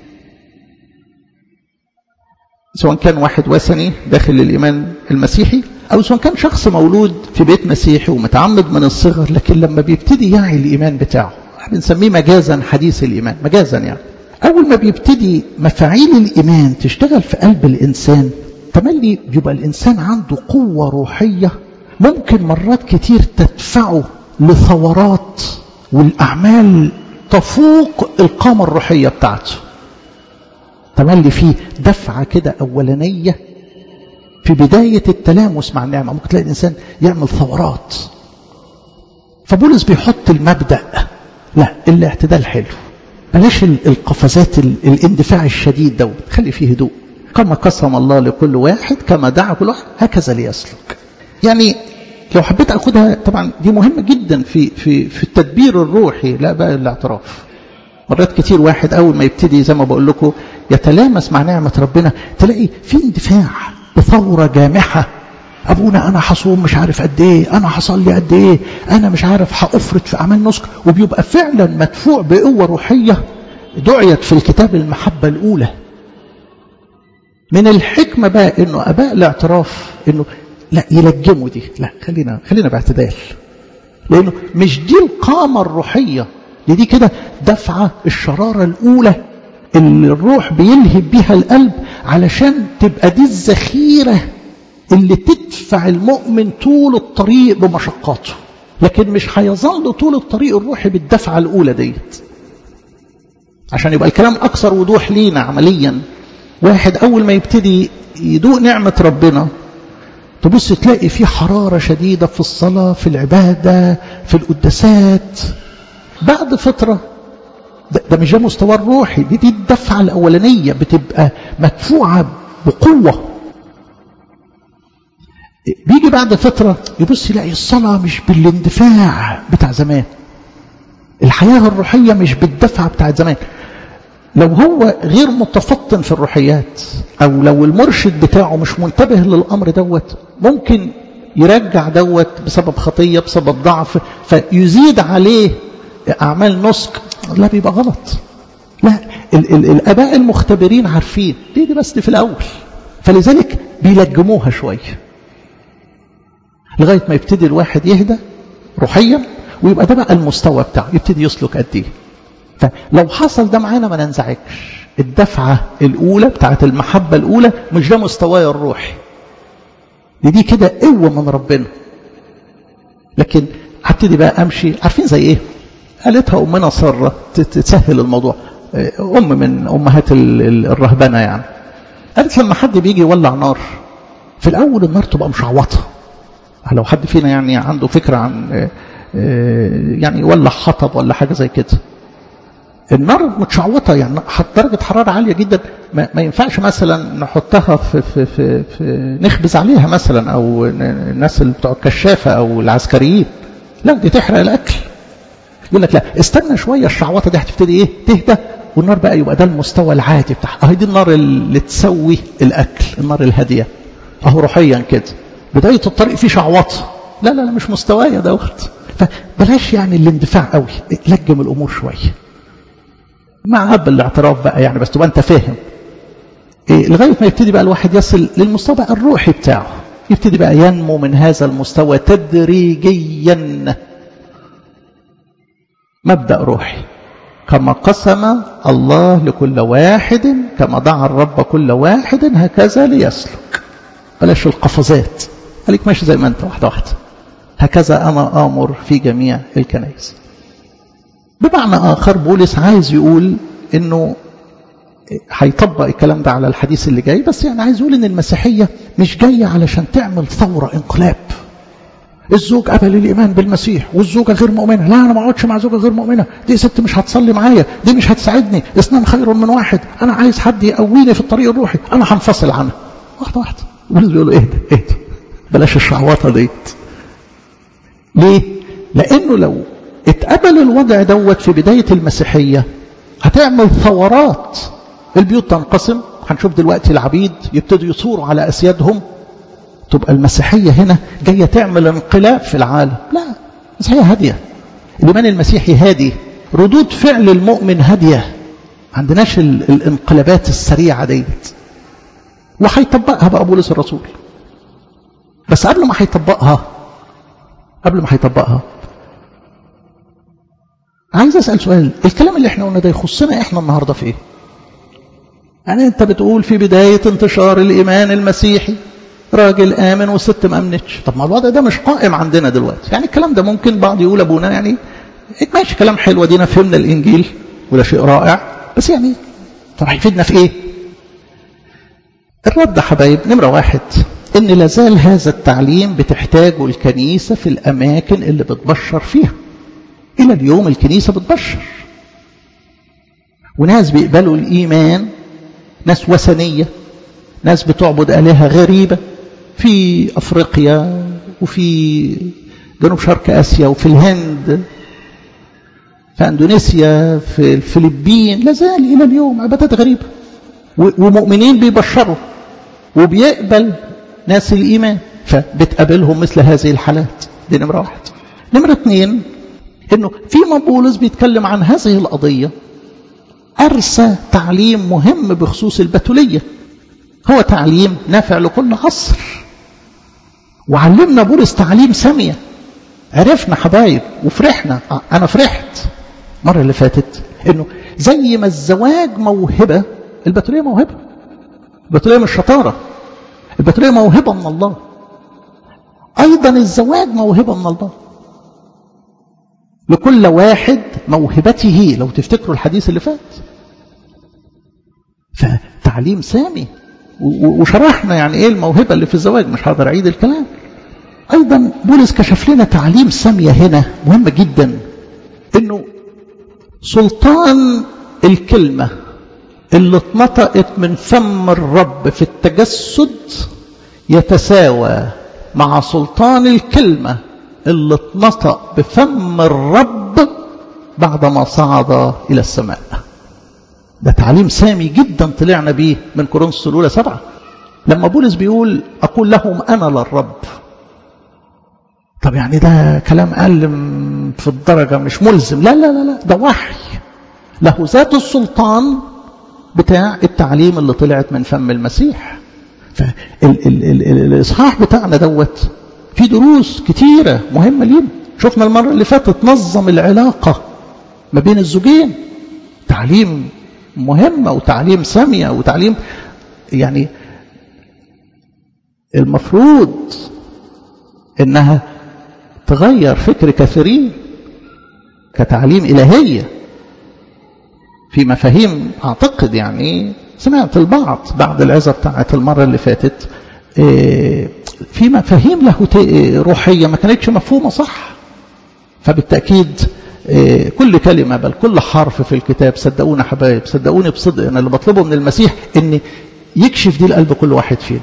سواء كان واحد وثني داخل الإيمان المسيحي أو سواء كان شخص مولود في بيت مسيحي ومتعمد من الصغر، لكن لما بيبتدي يعي الإيمان بتاعه بنسميه مجازا حديث الإيمان، مجازا يعني أول ما بيبتدي مفاعيل الإيمان تشتغل في قلب الإنسان تملي يبقى الإنسان عنده قوة روحية ممكن مرات كتير تدفعه لثورات والأعمال تفوق القامة الروحية بتاعته. تملي فيه دفعة كده أولانية في بداية التلامس مع النعمة، ممكن تلاقي الإنسان يعمل ثورات. فبولس بيحط المبدأ لا، الاعتدال حلو، بلاش القفزات الاندفاع الشديد دوت، خلي فيه هدوء. كما قسم الله لكل واحد كما دعا كل واحد هكذا ليسلك. يعني لو حبيت أخدها طبعا دي مهمة جدا في التدبير الروحي، لا بقى الاعتراف. مرات كتير واحد أول ما يبتدي زي ما بقول لكم يتلامس مع نعمة ربنا تلاقي في اندفاع بثورة جامحة. أبونا أنا حصوم مش عارف قد إيه، أنا حصلي قد إيه، أنا مش عارف هأفرط في أعمال نسك، وبيبقى فعلا مدفوع بقوة روحية دعيت في الكتاب المحبة الأولى. من الحكمة بقى إنه أباء الاعتراف إنه لا يلجموا دي، لا خلينا باعتدال، لأنه مش دي القامة الروحية، دي كده دفعة الشرارة الأولى اللي الروح بيلهب بيها القلب علشان تبقى دي الذخيرة اللي تدفع المؤمن طول الطريق بمشقاته. لكن مش هيظل طول الطريق الروحي بالدفعة الأولى ديت. عشان يبقى الكلام أكثر وضوح لينا عمليا، واحد أول ما يبتدي يدوق نعمة ربنا تبص تلاقي فيه حرارة شديدة في الصلاة، في العبادة، في القداسات. بعد فترة ده مش مستوى الروحي، دي الدفعة الأولانية بتبقى مدفوعة بقوة. بيجي بعد فترة يبص يلاقي الصلاة مش بالاندفاع بتاع زمان، الحياة الروحية مش بالدفعة بتاع زمان. لو هو غير متفطن في الروحيات أو لو المرشد بتاعه مش منتبه للأمر دوت ممكن يرجع دوت بسبب خطية، بسبب ضعف، فيزيد عليه أعمال نسك. لا، بيبقى غلط. لا، الآباء المختبرين عارفين دي بس دي في الأول، فلذلك بيلجموها شوية لغاية ما يبتدي الواحد يهدى روحيا، ويبقى ده بقى المستوى بتاعه يبتدي يسلك قد ايه. فلو حصل ده معانا ما ننزعجش، الدفعة الأولى بتاعت المحبة الأولى مش ده مستواي الروحي، دي كده قوة من ربنا. لكن هبتدي بقى أمشي، عارفين زي إيه؟ قالتها أمنا سارة تسهل الموضوع، أم من أمهات الرهبنة يعني، قالت لما حد بيجي يولع نار في الأول النار تبقى مشعوطة. لو حد فينا يعني عنده فكرة عن يعني يولع حطب ولا حاجة زي كده، النار متشعوطة يعني درجة حرارة عالية جدا، ما ينفعش مثلا نحطها في نخبز عليها مثلا، أو الناس اللي بتوع الكشافة أو العسكريين، لا دي تحرق الأكل. يقول لك لا استنى شوية، الشعوطة دي هتبتدي إيه تهدى، والنار بقى يبقى ده المستوى العادي بتاعها. دي النار اللي تسوي الأكل، النار الهادية. أهو روحيا كده بداية الطريق في شعوطة، لا مش مستوايا دوت. فبلاش يعني الاندفاع قوي، لجم الأمور شوية مع الاعتراف بقى يعني، بس تبقى أنت فاهم لغاية ما يبتدي بقى الواحد يصل للمستوى الروحي بتاعه، يبتدي بقى ينمو من هذا المستوى تدريجيا. مبدأ روحي، كما قسم الله لكل واحد كما دعا الرب كل واحد هكذا ليسلك. بلاش القفزات، خليك ماشي زي ما أنت واحدة واحدة. هكذا أنا آمر في جميع الكنائس. بمعنى آخر بولس عايز يقول إنه هيطبق الكلام ده على الحديث اللي جاي، بس يعني عايز يقول إن المسيحية مش جاية علشان تعمل ثورة انقلاب. الزوج قبل الإيمان بالمسيح والزوجة غير مؤمنة، لا أنا ما أقعدش مع زوجة غير مؤمنة، دي ست مش هتصلي معايا، دي مش هتساعدني، اثنان خير من واحد، أنا عايز حد يقويني في الطريق الروحي، أنا هنفصل عنها. واحدة واحدة. بولس بيقولوا اهدى بلاش الشعوطة ديت. ليه؟ لأنه لو اتقبل الوضع دوت في بداية المسيحية هتعمل ثورات البيوت تنقسم، هنشوف دلوقتي العبيد يبتدوا يثوروا على أسيادهم، تبقى المسيحية هنا جاية تعمل انقلاب في العالم. لا، المسيحية هادية، الإيمان المسيحي هادي، ردود فعل المؤمن هادية، ما عندناش الانقلابات السريعة ديت. وهيطبقها بقى بولس الرسول. بس قبل ما هيطبقها عايز أسأل سؤال، الكلام اللي احنا قلنا ده يخصنا احنا النهاردة في ايه؟ يعني انت بتقول في بداية انتشار الإيمان المسيحي راجل آمن وست ما أمنتش. طب ما الوضع ده مش قائم عندنا دلوقتي. يعني الكلام ده ممكن بعض يقول أبونا يعني ماشي كلام حلو، دينا فهمنا الإنجيل ولا شيء رائع، بس يعني طب هيفيدنا في ايه؟ الرد حبايب نمرة 1 إن لازال هذا التعليم بتحتاجه الكنيسة في الأماكن اللي بتبشر فيها. إلى اليوم الكنيسة بتبشر، وناس بيقبلوا الإيمان، ناس وثنية، ناس بتعبد آلهة غريبة في أفريقيا وفي جنوب شرق آسيا وفي الهند، في أندونيسيا، في الفلبين، لازال إلى اليوم عبادات غريبة، ومؤمنين بيبشروا وبيقبل ناس الإيمان، فبتقابلهم مثل هذه الحالات. دي نمرة 1. نمرة 2 إنه فيما بولس بيتكلم عن هذه القضية أرسى تعليم مهم بخصوص البتولية، هو تعليم نافع لكل عصر. وعلمنا بولس تعليم سامية، عرفنا حبايب وفرحنا. أنا فرحت مرة اللي فاتت إنه زي ما الزواج موهبة، البتولية موهبة. البتولية مش شطارة، البتولية موهبة من الله. أيضا الزواج موهبة من الله، لكل واحد موهبته، لو تفتكروا الحديث اللي فات. فتعليم سامي، وشرحنا يعني ايه الموهبة اللي في الزواج، مش هقدر اعيد الكلام. ايضا بولس كشف لنا تعليم سامية هنا مهمة جدا، انه سلطان الكلمة اللي اتنطقت من فم الرب في التجسد يتساوى مع سلطان الكلمة اللي اتنطق بفم الرب بعدما صعد إلى السماء. ده تعليم سامي جدا طلعنا بيه من كورنثوس الأولى 7، لما بولس بيقول أقول لهم أنا للرب. طب يعني ده كلام أقل في الدرجة، مش ملزم، لا لا لا لا، ده وحي له ذات السلطان بتاع التعليم اللي طلعت من فم المسيح. فالإصحاح بتاعنا دوت في دروس كتيرة مهمة لينا. شفنا المرة اللي فاتت نظم العلاقة ما بين الزوجين، تعليم مهمة وتعليم سامية وتعليم يعني المفروض إنها تغير فكر كثيرين كتعليم إلهية في مفاهيم. أعتقد يعني سمعت البعض بعد العظة بتاعت المرة اللي فاتت في مفاهيم روحية ما كانتش مفهومة صح. فبالتأكيد كل كلمة بل كل حرف في الكتاب، صدقونا حبايب، صدقوني بصدق، أنا اللي بطلبه من المسيح إن يكشف دي القلب كل واحد فينا.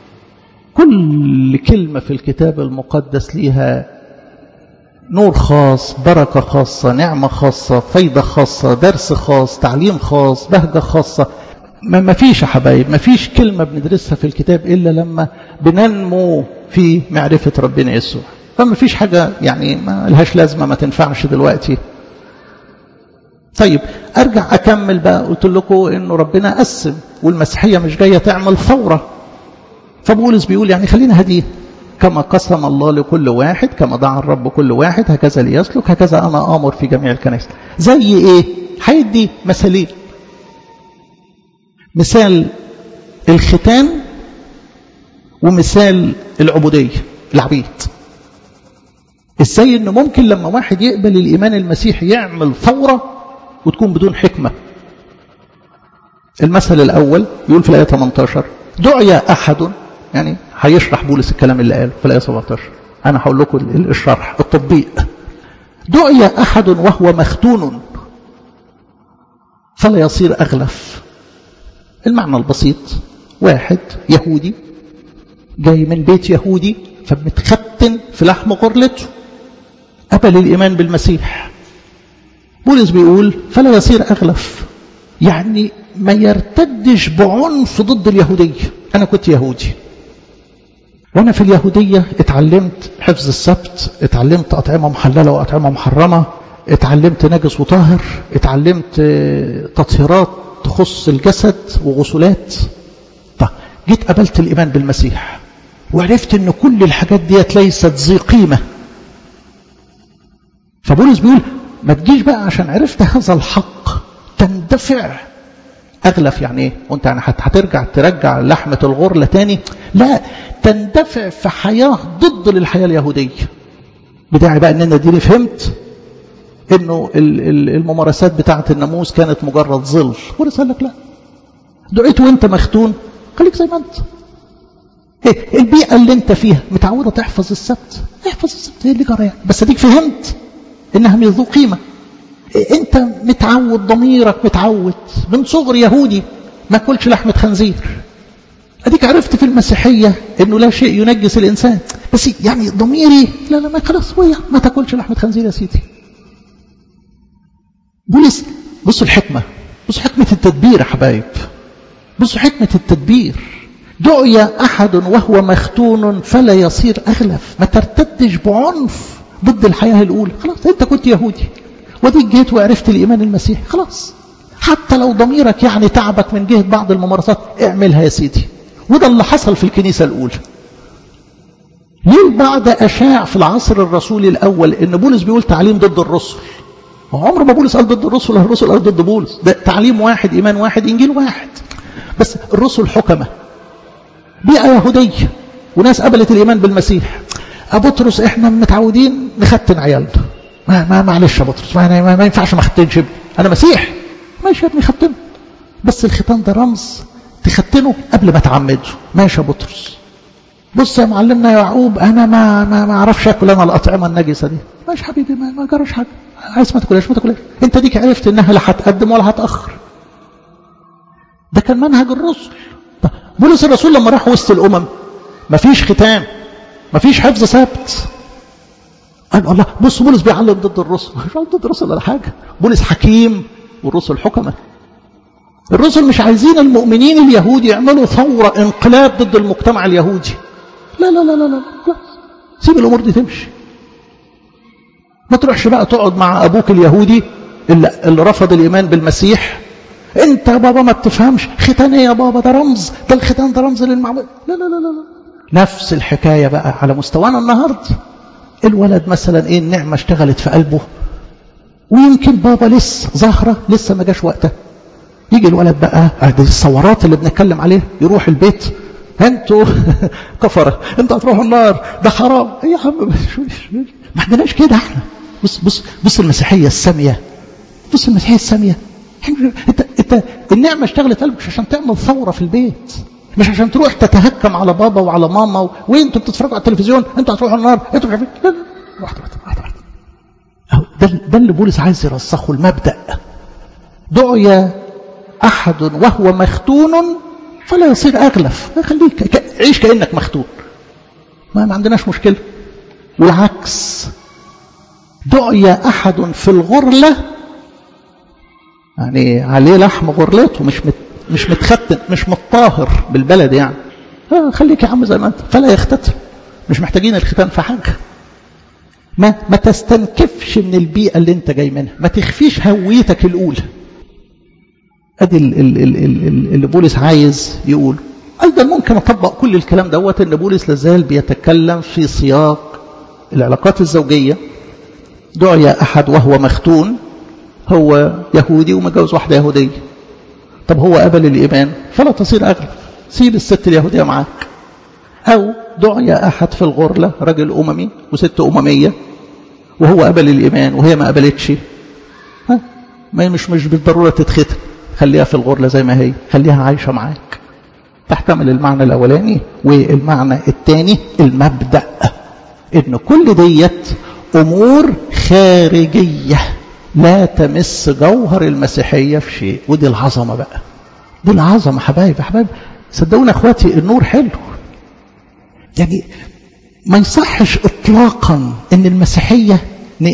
كل كلمة في الكتاب المقدس ليها نور خاص، بركة خاصة، نعمة خاصة، فايدة خاصة، درس خاص، تعليم خاص، بهجة خاصة. ما فيش يا حبايب، ما فيش كلمة بندرسها في الكتاب إلا لما بننمو في معرفة ربنا يسوع. فما فيش حاجة يعني ما لهاش لازمة، ما تنفعش دلوقتي. طيب أرجع أكمل بقى. قلت لكم إنه ربنا قسم، والمسيحية مش جاية تعمل ثورة. فبولس بيقول يعني خلينا هديه، كما قسم الله لكل واحد، كما دعا الرب كل واحد هكذا ليسلك، هكذا أنا آمر في جميع الكنائس. زي إيه؟ هيدي مثالين. مثال الختان ومثال العبودية، العبيد. ازاي انه ممكن لما واحد يقبل الإيمان المسيحي يعمل ثورة وتكون بدون حكمة. المثل الأول يقول في الآية 18 دعي أحد، يعني هيشرح بولس الكلام اللي قاله في الآية 17. أنا هقول لكم الشرح التطبيق. دعي أحد وهو مختون فلا يصير أغلف. المعنى البسيط، واحد يهودي جاي من بيت يهودي فمتختن في لحم غرلته، قبل الإيمان بالمسيح. بولس بيقول فلا يصير أغلف، يعني ما يرتدش بعنف ضد اليهودية. أنا كنت يهودي، وأنا في اليهودية اتعلمت حفظ السبت، اتعلمت أطعمة محللة وأطعمة محرمة، اتعلمت نجس وطاهر، اتعلمت تطهيرات تخص الجسد وغسولات. طيب جيت قبلت الإيمان بالمسيح وعرفت أن كل الحاجات دي ليست ذي قيمة. فبولس بيقول ما تجيش بقى عشان عرفت هذا الحق تندفع أغلف. يعني إيه؟ وأنت يعني ترجع لحمة الغرلة تاني؟ لا، تندفع في حياة ضد للحياة اليهودية. بداعي بقى أننا دي فهمت إنه الممارسات بتاعة الناموس كانت مجرد ظل. بولس قال لك لا، دعيت وأنت مختون خليك زي ما أنت. البيئة اللي أنت فيها متعودة تحفظ السبت، احفظ السبت، هي اللي جرى يعني. بس أديك فهمت إنها من ذو قيمة. أنت متعود، ضميرك متعود من صغر يهودي ما كلش لحمة خنزير. أديك عرفت في المسيحية إنه لا شيء ينجس الإنسان، بس يعني ضميري لا ما خلاص ما تاكلش لحمة خنزير يا سيدي. بولس بصوا الحكمة، بصوا حكمة التدبير يا حبايب، بصوا حكمة التدبير. دعي أحد وهو مختون فلا يصير أغلف. ما ترتدش بعنف ضد الحياة الأولى. خلاص أنت كنت يهودي وديك جيت وعرفت الإيمان المسيحي، خلاص حتى لو ضميرك يعني تعبك من جهة بعض الممارسات اعملها يا سيدي. وده اللي حصل في الكنيسة الأولى. ليه بعد أشاع في العصر الرسولي الأول إن بولس بيقول تعليم ضد الرسل؟ عمر ما بولس قال ضد الرسل، الرسل قال ضد بولس. ده تعليم واحد، إيمان واحد، إنجيل واحد، بس الرسل حكمة، بيئة يهودية، وناس قبلت الإيمان بالمسيح. بطرس إحنا متعودين نختن عيالنا، معلش يا بطرس ما ينفعش ما ختنش ابني، أنا مسيح. ماشي يا ابني ختنه، بس الختان ده رمز تختنه قبل ما تعمده. ماشي يا بطرس. بص يا معلمنا يعقوب أنا ما أعرفش أكل أنا الأطعمة النجسة دي. ماشي حبيبي ما جرش حاجة، عايز ما تاكلهاش ما تاكلهاش. أنت ديك عرفت إنها لا هتقدم ولا هتأخر. ده كان منهج الرسل. بولس الرسول لما راح وسط الأمم مفيش ختان، مفيش حفظ سبت. قال الله بص بولس بيعلم ضد الرسل. مش ضد الرسل ولا حاجة، بولس حكيم والرسل حكمة. الرسل مش عايزين المؤمنين اليهود يعملوا ثورة انقلاب ضد المجتمع اليهودي. لا لا لا لا لا، سيب الأمور دي تمشي. ما تروحش بقى تقعد مع أبوك اليهودي اللي رفض الإيمان بالمسيح. انت يا بابا ما بتفهمش ختان يا بابا، ده رمز، ده الختان ده رمز للمعمود. لا لا لا لا. نفس الحكاية بقى على مستوانا النهاردة. الولد مثلا ايه، النعمة اشتغلت في قلبه ويمكن بابا لسه ظاهرة، لسه ما جاش وقتها. يجي الولد بقى دي الثورات اللي بنتكلم عليه، يروح البيت انتوا كفرة، انتوا هتروحوا النار، ده حرام. يا عم ما عندناش كده احنا. بص المسيحية السامية، بص المسيحية السامية. انت النعمة اشتغلت قلبك مش عشان تعمل ثورة في البيت، مش عشان تروح تتهكم على بابا وعلى ماما وانتوا بتتفرجوا على التلفزيون انتوا هتروحوا النار انتوا مش عارفين. لا لا، واحدة. ده اللي بولس عايز يرسخه المبدأ. دعي أحد وهو مختون فلا يصير أغلف. خليك عيش كأنك مختون، ما عندناش مشكلة. والعكس، دعي أحد في الغرلة يعني عليه لحم غرلته، مش متختن، مش متطاهر بالبلد يعني. خليك يا عم زي ما انت، فلا يختتن. مش محتاجين الختان في حاجة. ما تستنكفش من البيئة اللي انت جاي منها، ما تخفيش هويتك الأولى. ادي اللي بولس عايز يقول. ايضا ممكن اطبق كل الكلام دوت ان بولس لازال بيتكلم في سياق العلاقات الزوجية. دعي أحد وهو مختون، هو يهودي ومتجوز واحدة يهودية. طب هو قبل الإيمان فلا تصير أغلب، سيب الست اليهودية معاك. أو دعي أحد في الغرلة، رجل أممي وست أممية، وهو قبل الإيمان وهي ما قبلتش، ما مش بالضرورة تتختم، خليها في الغرلة زي ما هي، خليها عايشة معاك. تحتمل المعنى الأولاني. والمعنى الثاني المبدأ إن كل ديت أمور خارجية لا تمس جوهر المسيحية في شيء. ودي العظمة بقى، دي العظمة حبايب. صدقونا أخواتي، النور حلو يعني. ما يصحش إطلاقا إن المسيحية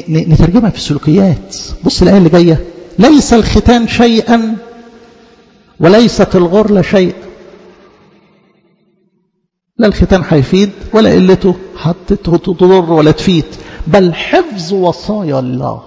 نترجمها في السلوكيات. بص الآية اللي جاية، ليس الختان شيئا وليست الغرلة شيء. لا الختان هيفيد ولا قلته حطته تضر ولا تفيد، بل حفظ وصايا الله.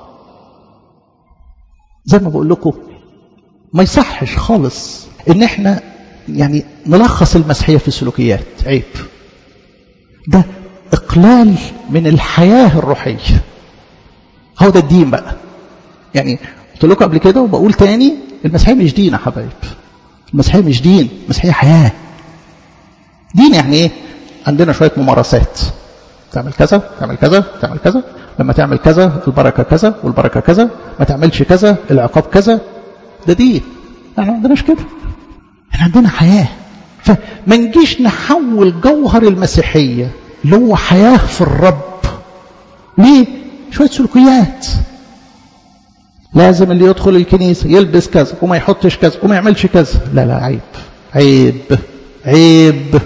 زي ما بقول لكم ما يصحش خالص ان احنا يعني نلخص المسيحية في سلوكيات، عيب. ده اقلال من الحياة الروحية. هو ده الدين بقى. يعني قلت لكم قبل كده وبقول تاني، المسيحية مش دين يا حبايب. المسيحية مش دين، المسيحية حياة. دين يعني ايه؟ عندنا شوية ممارسات، تعمل كذا تعمل كذا تعمل كذا، لما تعمل كذا البركة كذا والبركة كذا، ما تعملش كذا العقاب كذا. ده دين. احنا ما عندناش كده، احنا عندنا حياة. فما نجيش نحول جوهر المسيحية اللي هو حياة في الرب ليه شوية سلوكيات. لازم اللي يدخل الكنيسة يلبس كذا وما يحطش كذا وما يعملش كذا. لا لا، عيب عيب عيب.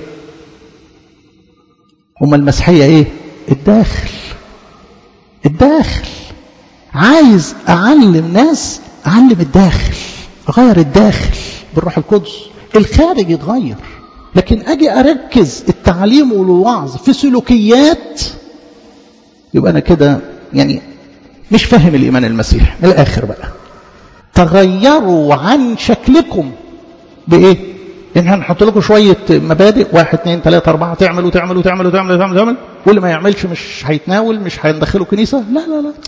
أما المسيحية ايه؟ الداخل. الداخل. عايز أعلم ناس، أعلم الداخل، أغير الداخل بالروح القدس. الخارج يتغير، لكن أجي أركز التعليم والوعظ في سلوكيات، يبقى أنا كده يعني مش فاهم الإيمان المسيحي. من الآخر بقى، تغيروا عن شكلكم بإيه؟ يعني هنحط لكم شوية مبادئ 1 2 3 4 تعمل وتعمل وتعمل وتعمل وتعمل وتعمل، واللي ما يعملش مش هيتناول، مش هيندخلوا كنيسة. لا لا لا،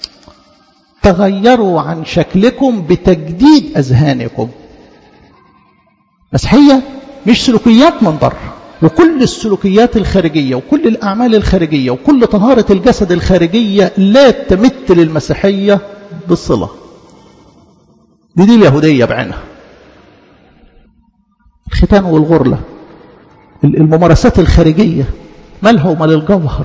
تغيروا عن شكلكم بتجديد أذهانكم. مسيحية مش سلوكيات من بره، وكل السلوكيات الخارجية وكل الأعمال الخارجية وكل طهارة الجسد الخارجية لا تمت للمسيحية بالصلة. دي اليهودية بعينها. الختان والغرلة، الممارسات الخارجية، مالها ومال الجوهر.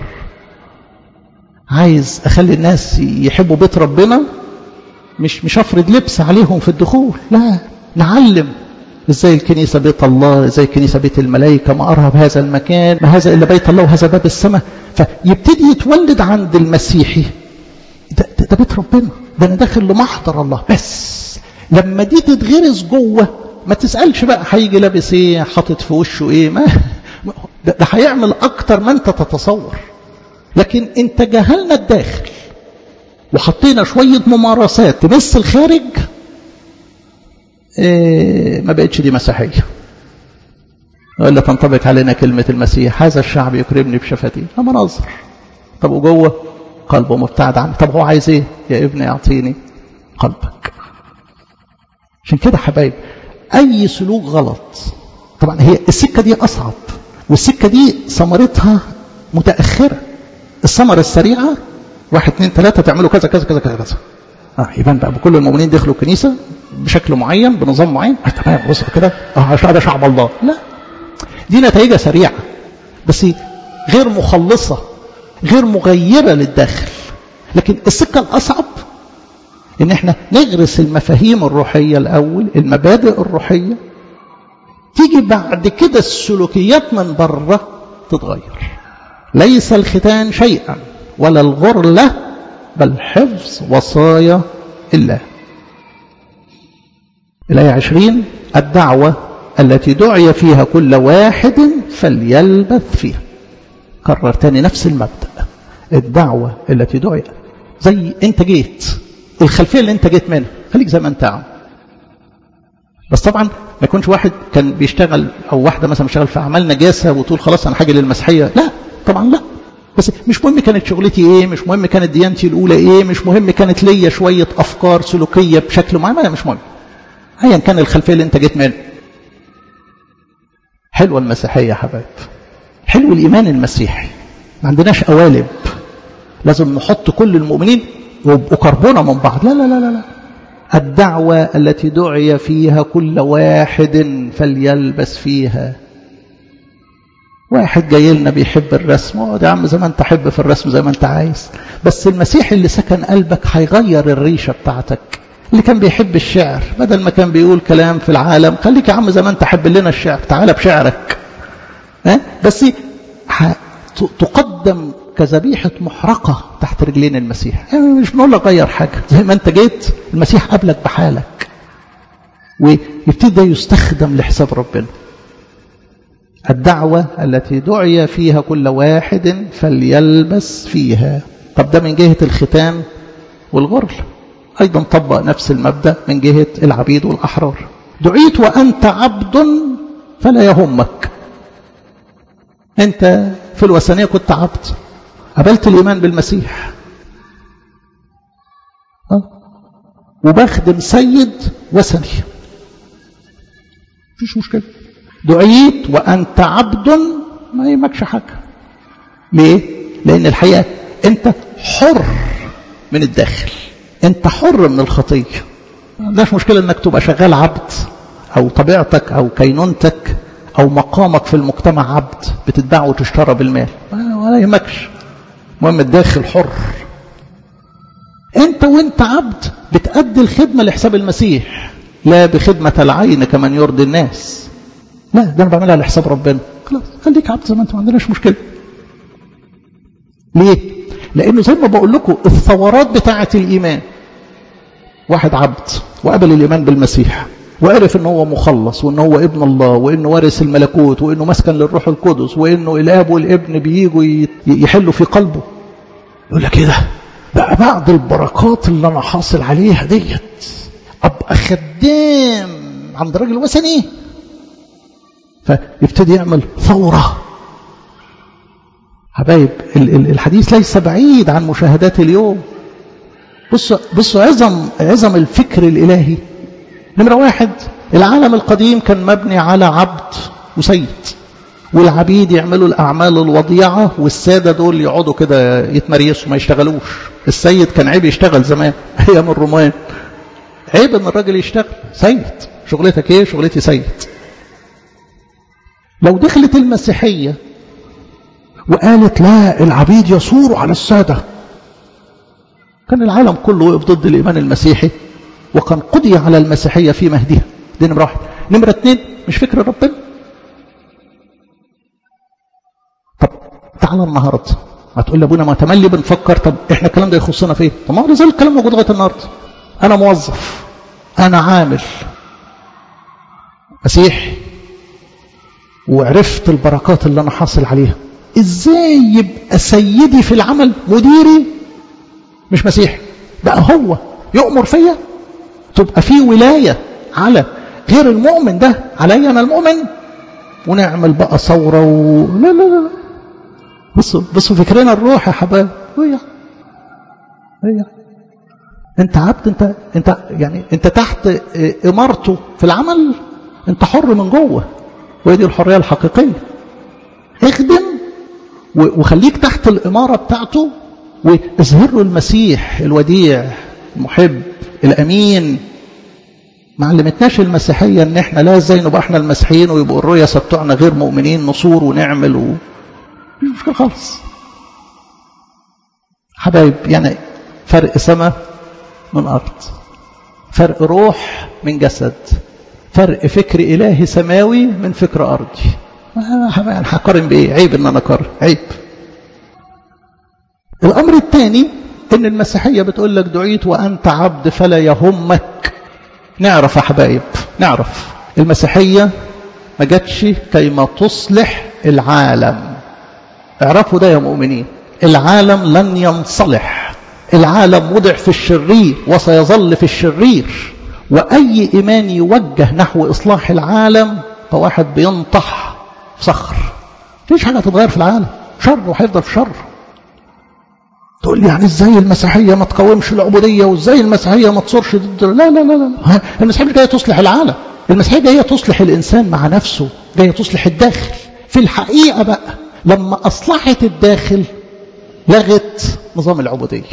عايز أخلي الناس يحبوا بيت ربنا، مش أفرض لبس عليهم في الدخول. لا، نعلم ازاي الكنيسة بيت الله، ازاي الكنيسة بيت الملائكة، ما أرهب هذا المكان، ما هذا إلا بيت الله وهذا باب السماء. فيبتدي يتولد عند المسيحي ده بيت ربنا، ده أنا داخل لمحضر الله. بس لما دي تتغرس جوه، ما تسألش بقى هيجي لابس ايه، حاطط في وشه ايه، ما ده هيعمل أكتر ما أنت تتصور. لكن أنت جهلنا الداخل وحطينا شوية ممارسات تمس الخارج، ما بقتش دي مسيحية. ولا تنطبق علينا كلمة المسيح: هذا الشعب يكرمني بشفتيه. مناظر. طب وجوه قلبه مبتعد عنه. طب هو عايز ايه؟ يا ابني اعطيني قلبك. عشان كده حبايب، اي سلوك غلط، طبعا هي السكة دي اصعب، والسكة دي ثمرتها متأخرة. الثمرة السريعة 1 2 3 تعملوا كذا كذا كذا كذا كذا. يبان بقى بكل المؤمنين دخلوا الكنيسة بشكل معين بنظام معين. تمام، بص كده ده شعب الله. لا، دي نتائجها سريعة بس غير مخلصة، غير مغيرة للداخل. لكن السكة الأصعب إن احنا نغرس المفاهيم الروحية الأول، المبادئ الروحية، تيجي بعد كده السلوكيات من بره تتغير. ليس الختان شيئا ولا الغرلة، بل حفظ وصايا الله. الآية 20: الدعوة التي دعي فيها كل واحد فليلبث فيها. كرر تاني نفس المبدأ. الدعوة التي دعي، زي انت جيت، الخلفية اللي انت جيت منها خليك زي ما انت عم. بس طبعا ما يكونش واحد كان بيشتغل او واحدة مثلا بيشتغل في اعمال نجاسة وتقول خلاص انا حاجة للمسيحية. لا طبعا لا. بس مش مهم كانت شغلتي ايه، مش مهم كانت ديانتي الاولى ايه، مش مهم كانت ليا شوية افكار سلوكية بشكل معين، مش مهم ايا كان الخلفية اللي انت جيت منها. حلوة المسيحية يا حبايب، حلو الإيمان المسيحي. ما عندناش قوالب لازم نحط كل المؤمنين وقربونا من بعض. لا لا لا لا. الدعوة التي دعي فيها كل واحد فليلبس فيها. واحد جاي لنا بيحب الرسم، يا عم زي ما انت حب في الرسم زي ما انت عايز، بس المسيح اللي سكن قلبك هيغير الريشة بتاعتك. اللي كان بيحب الشعر، بدل ما كان بيقول كلام في العالم، خليك يا عم زي ما انت حب لنا الشعر، تعال بشعرك. بس تقدم كذبيحة محرقة تحت رجلين المسيح. يعني مش بنقول لك غير حاجة، زي ما انت جيت المسيح قبلك بحالك. ويبتدي يستخدم لحساب ربنا. الدعوة التي دعي فيها كل واحد فليلبس فيها. طب ده من جهة الختان والغرل، أيضا طبق نفس المبدأ من جهة العبيد والأحرار. دعيت وأنت عبد فلا يهمك. أنت في الوثنية كنت عبد، قبلت الإيمان بالمسيح، وبخدم سيد وثني، مفيش مشكلة. دعيت وأنت عبد ما يهمكش حاجة. ليه؟ لأن الحقيقة أنت حر من الداخل، أنت حر من الخطية. ما عندناش مشكلة أنك تبقى شغال عبد، أو طبيعتك أو كينونتك أو مقامك في المجتمع عبد، بتتباع وتشترى بالمال، ولا يهمكش. المهم الداخل حر. أنت وأنت عبد بتأدي الخدمة لحساب المسيح، لا بخدمة العين كمن يرضي الناس. لا، ده أنا بعملها لحساب ربنا. خلاص خليك عبد زي ما أنت، ما عندناش مشكلة. ليه؟ لأنه زي ما بقول لكم الثورات بتاعة الإيمان، واحد عبد وقبل الإيمان بالمسيح وعرف أنه هو مخلص وأنه هو ابن الله وأنه وارث الملكوت وأنه مسكن للروح القدس وأنه الآب والابن بييجوا يحلوا في قلبه، يقول لك إيه ده؟ بقى بعد البركات اللي أنا حاصل عليها ديت أبقى خدام عند راجل وثني. فيبتدي يعمل ثورة. حبايب، الحديث ليس بعيد عن مشاهدات اليوم. بصوا عظم الفكر الإلهي. نمرة واحد، العالم القديم كان مبني على عبد وسيد، والعبيد يعملوا الأعمال الوضيعة، والسادة دول يقعدوا كده يتمريسوا ما يشتغلوش. السيد كان عيب يشتغل زمان أيام الرومان، عيب ان الراجل يشتغل سيد. شغلتك ايه؟ شغلتي سيد. لو دخلت المسيحية وقالت لا العبيد يثوروا على السادة، كان العالم كله وقف ضد الإيمان المسيحي، وكان قضي على المسيحية في مهدها. دي نمرة واحد. نمرة اتنين، مش فكر ربنا. طب تعالى النهاردة هتقول لابونا ما تملي بنفكر، طب احنا الكلام ده يخصنا فيه؟ طب ما هو زي الكلام موجود لغاية النهاردة. أنا موظف، أنا عامل مسيحي، وعرفت البركات اللي أنا حاصل عليها، إزاي يبقى سيدي في العمل مديري مش مسيحي؟ بقى هو يؤمر فيا؟ تبقى في ولاية على غير المؤمن ده علي أنا المؤمن، ونعمل بقى ثورة لا لا لا. بصوا فكرنا الروح يا حبايب. هي انت عبد، انت يعني انت تحت امارته في العمل، انت حر من جوه، وهي دي الحريه الحقيقيه. اخدم وخليك تحت الاماره بتاعته، واظهر له المسيح الوديع المحب الامين. ما علمتناش المسيحيه ان احنا لا ازاي نبقى احنا المسيحيين ويبقوا الرؤساء بتوعنا غير مؤمنين، نصور ونعمل مش مشكله خالص. حبايب، يعني فرق سما من أرض، فرق روح من جسد، فرق فكر إلهي سماوي من فكر أرضي. هقارن بإيه؟ عيب إن أنا أقارن، عيب. الأمر الثاني إن المسيحية بتقول لك دعيت وأنت عبد فلا يهمك. نعرف يا حبايب، نعرف المسيحية ما جاتش كيما تصلح العالم. اعرفوا ده يا مؤمنين، العالم لن ينصلح. العالم وضع في الشرير وسيظل في الشرير، وأي إيمان يوجه نحو إصلاح العالم فواحد بينطح في صخر. مفيش حاجة تتغير في العالم، شر وهيفضل في شر. تقول لي يعني ازاي المسيحية ما تقاومش العبودية، وازاي المسيحية ما تصورش ضد؟ لا لا لا لا، المسيحية مش جاية تصلح العالم، المسيحية جاية تصلح الإنسان مع نفسه، جاية تصلح الداخل. في الحقيقة بقى لما أصلحت الداخل لغت نظام العبودية.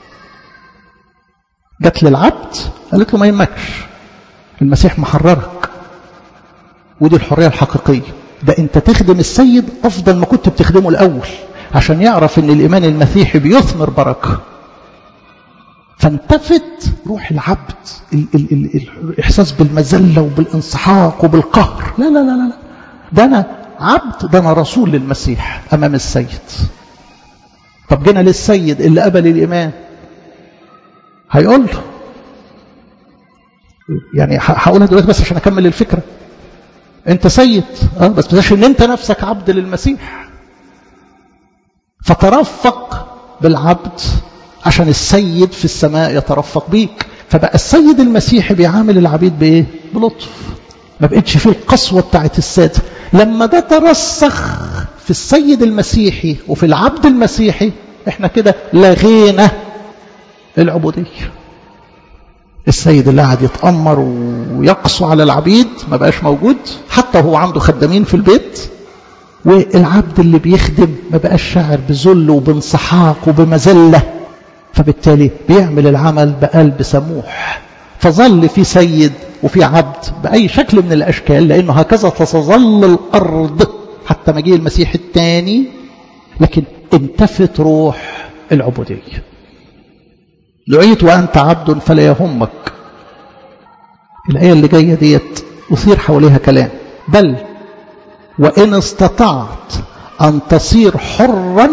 جت للعبد قالت له ما يهمكش، المسيح محررك، ودي الحرية الحقيقية. ده انت تخدم السيد افضل ما كنت بتخدمه الاول، عشان يعرف ان الايمان المسيحي بيثمر بركة. فانتفت روح العبد، الاحساس بالمذلة وبالانسحاق وبالقهر. لا لا لا لا، ده انا عبد، ده انا رسول للمسيح امام السيد. طب جينا للسيد اللي قبل الايمان، هيقول له يعني هقولها دلوقتي بس عشان اكمل الفكره. انت سيد بس مش ان انت نفسك عبد للمسيح، فترفق بالعبد عشان السيد في السماء يترفق بيك. فبقى السيد المسيحي بيعامل العبيد بايه؟ بلطف، ما بقتش فيه القسوه بتاعت الساده. لما ده ترسخ في السيد المسيحي وفي العبد المسيحي، احنا كده لغينا العبوديه. السيد اللي قاعد يتأمر ويقسو على العبيد ما بقاش موجود، حتى هو عنده خدامين في البيت. والعبد اللي بيخدم ما بقاش شاعر بذل وبانسحاق وبمذلة، فبالتالي بيعمل العمل بقلب سموح. فظل في سيد وفي عبد بأي شكل من الأشكال، لأنه هكذا تظل الأرض حتى مجيء المسيح الثاني، لكن انتفت روح العبودية. دعيت وأنت عبد فلا يهمك. الآية اللي جاية ديت أثير حواليها كلام. بل وإن استطعت أن تصير حرا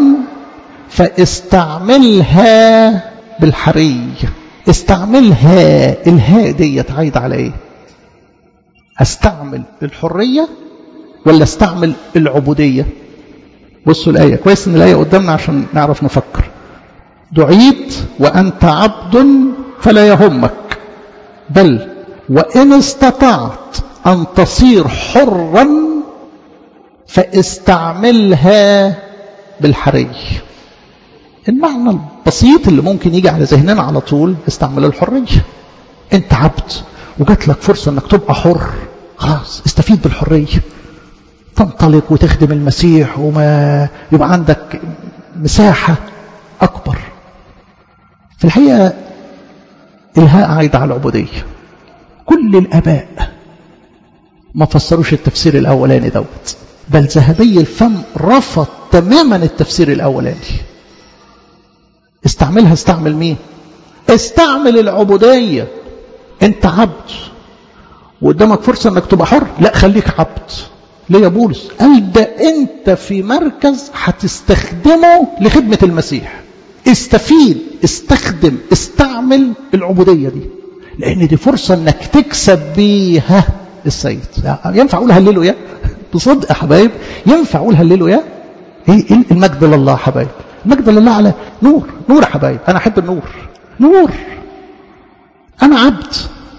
فاستعملها بالحري. استعملها، الهاء ديت عايد على ايه؟ استعمل الحرية ولا استعمل العبودية؟ بصوا الآية كويس، ان الآية قدامنا عشان نعرف نفكر. دعيت وأنت عبد فلا يهمك، بل وإن استطعت أن تصير حرا فاستعملها بالحري. المعنى البسيط اللي ممكن يجي على ذهننا على طول استعمل الحرية. انت عبد وجات لك فرصة انك تبقى حر، خلاص استفيد بالحرية، تنطلق وتخدم المسيح وما يبقى عندك مساحة أكبر. في الحقيقة الهاء عايد على العبودية. كل الآباء ما فسروش التفسير الأولاني دوت، بل ذهبي الفم رفض تماما التفسير الأولاني. استعملها، استعمل مين؟ استعمل العبودية. انت عبد وقدامك فرصة انك تبقى حر، لا خليك عبد. ليه يا بولس؟ قال ده انت في مركز هتستخدمه لخدمة المسيح. استفيد، استخدم، استعمل العبودية دي، لان دي فرصة انك تكسب بيها السيد. ينفع اقول هللويا؟ بصدق يا حبايب ينفع اقول هللويا؟ ايه المجد لله يا حبايب، المجد لله على نور. نور يا حبايب، انا احب النور. نور. انا عبد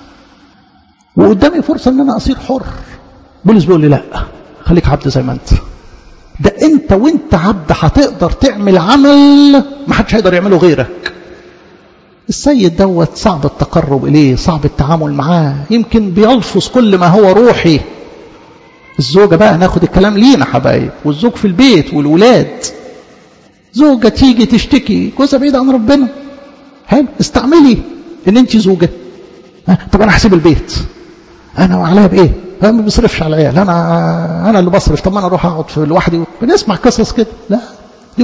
وقدامي فرصة ان انا اصير حر. بولس بيقول لي لا، خليك عبد زي ما انت. ده انت وانت عبد هتقدر تعمل عمل ما حدش هيقدر يعمله غيرك. السيد دوت صعب التقرب اليه، صعب التعامل معاه، يمكن بيلفظ كل ما هو روحي. الزوجة بقى ناخد الكلام لينا حبايب، والزوج في البيت والولاد. زوجة تيجي تشتكي جوزها بعيد عن ربنا، حلو، استعملي ان انت زوجة. طب انا هسيب البيت، انا وعليها بايه؟ انا ما بصرفش على العيال، انا اللي بصرف، طب ما انا اروح اقعد في لوحدي. بنسمع قصص كده. لا، دي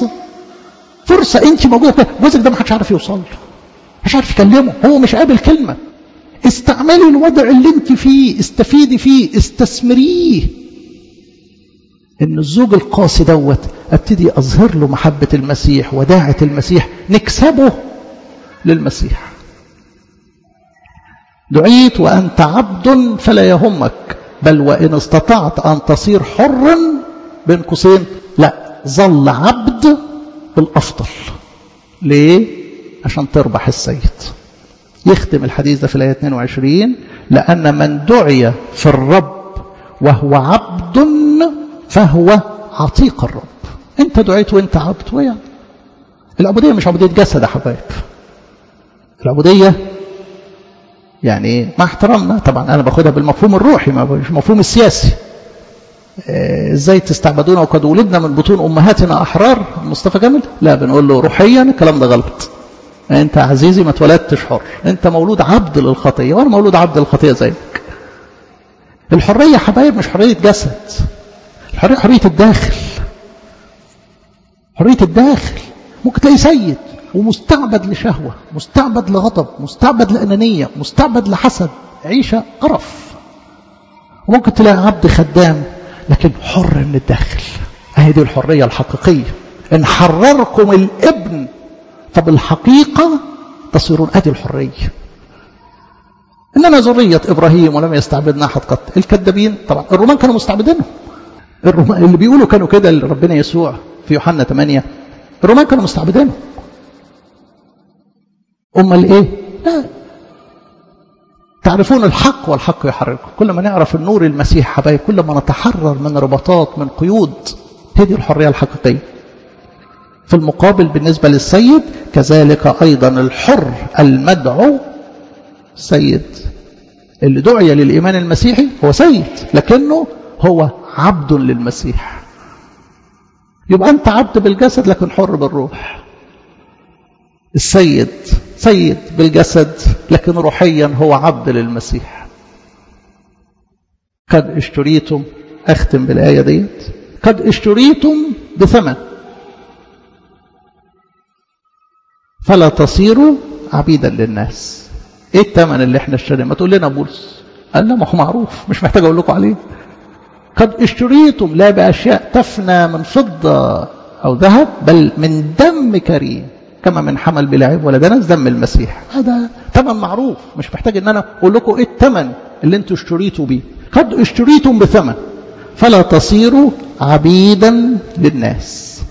فرصه انت موجوده. جوزك ده ما حدش عارف يوصل له، مش عارف يكلمه، هو مش قابل كلمه. استعملي الوضع اللي انت فيه، استفيدي فيه، استثمريه. ان الزوج القاسي دوت ابتدي اظهر له محبه المسيح وداعه المسيح، نكسبه للمسيح. دعيت وأنت عبد فلا يهمك، بل وإن استطعت أن تصير حرا بين قوسين، لا، ظل عبد بالأفضل. ليه؟ عشان تربح السيد. يختم الحديث ده في الآية 22: لأن من دعي في الرب وهو عبد فهو عتيق الرب. أنت دعيت وأنت عبد. ويعني العبودية مش عبودية جسد يا حبايب. العبودية يعني مع احترامنا طبعا انا باخدها بالمفهوم الروحي، مش المفهوم السياسي. ازاي تستعبدون وقد ولدنا من بطون امهاتنا احرار، مصطفى جمال؟ لا، بنقول له روحيا الكلام ده غلط. انت عزيزي ما اتولدتش حر، انت مولود عبد للخطيه، وانا مولود عبد للخطيه زيك. الحريه يا حبايب مش حريه جسد، الحريه حريه الداخل. حريه الداخل. ممكن تلاقي سيد ومستعبد لشهوة، مستعبد لغضب، مستعبد لأنانية، مستعبد لحسد، عيشة قرف. وممكن تلاقي عبد خدام لكن حر من الداخل. هذه الحرية الحقيقية. إن حرركم الابن فبالحقيقة تصيرون. هذه الحرية. إننا ذرية إبراهيم ولم يستعبدنا أحد قط. الكذابين طبعا الرومان كانوا مستعبدينهم. الرومان اللي بيقولوا كانوا كده لربنا يسوع في يوحنا 8 الرومان كانوا مستعبدينهم. أمال إيه؟ لا، تعرفون الحق والحق يحرركم. كل ما نعرف النور المسيح حبايب كل ما نتحرر من رباطات من قيود. هذه الحرية الحقيقية. في المقابل بالنسبة للسيد كذلك أيضا الحر المدعو سيد. اللي دعي للإيمان المسيحي هو سيد لكنه هو عبد للمسيح. يبقى أنت عبد بالجسد لكن حر بالروح. السيد سيد بالجسد لكن روحيا هو عبد للمسيح. قد اشتريتم، أختم بالآية ديت، قد اشتريتم بثمن فلا تصيروا عبيدا للناس. ايه الثمن اللي احنا اشتريناه؟ ما تقول لنا بولس. قال لا، ما هو معروف مش محتاج اقول لكم عليه. قد اشتريتم لا باشياء تفنى من فضه او ذهب بل من دم كريم كما من حمل بلا عيب ولا دنس دم المسيح. هذا ثمن معروف مش محتاج ان انا اقول لكم ايه الثمن اللي انتوا اشتريتوا بيه. قد اشتريتم بثمن فلا تصيروا عبيدا للناس.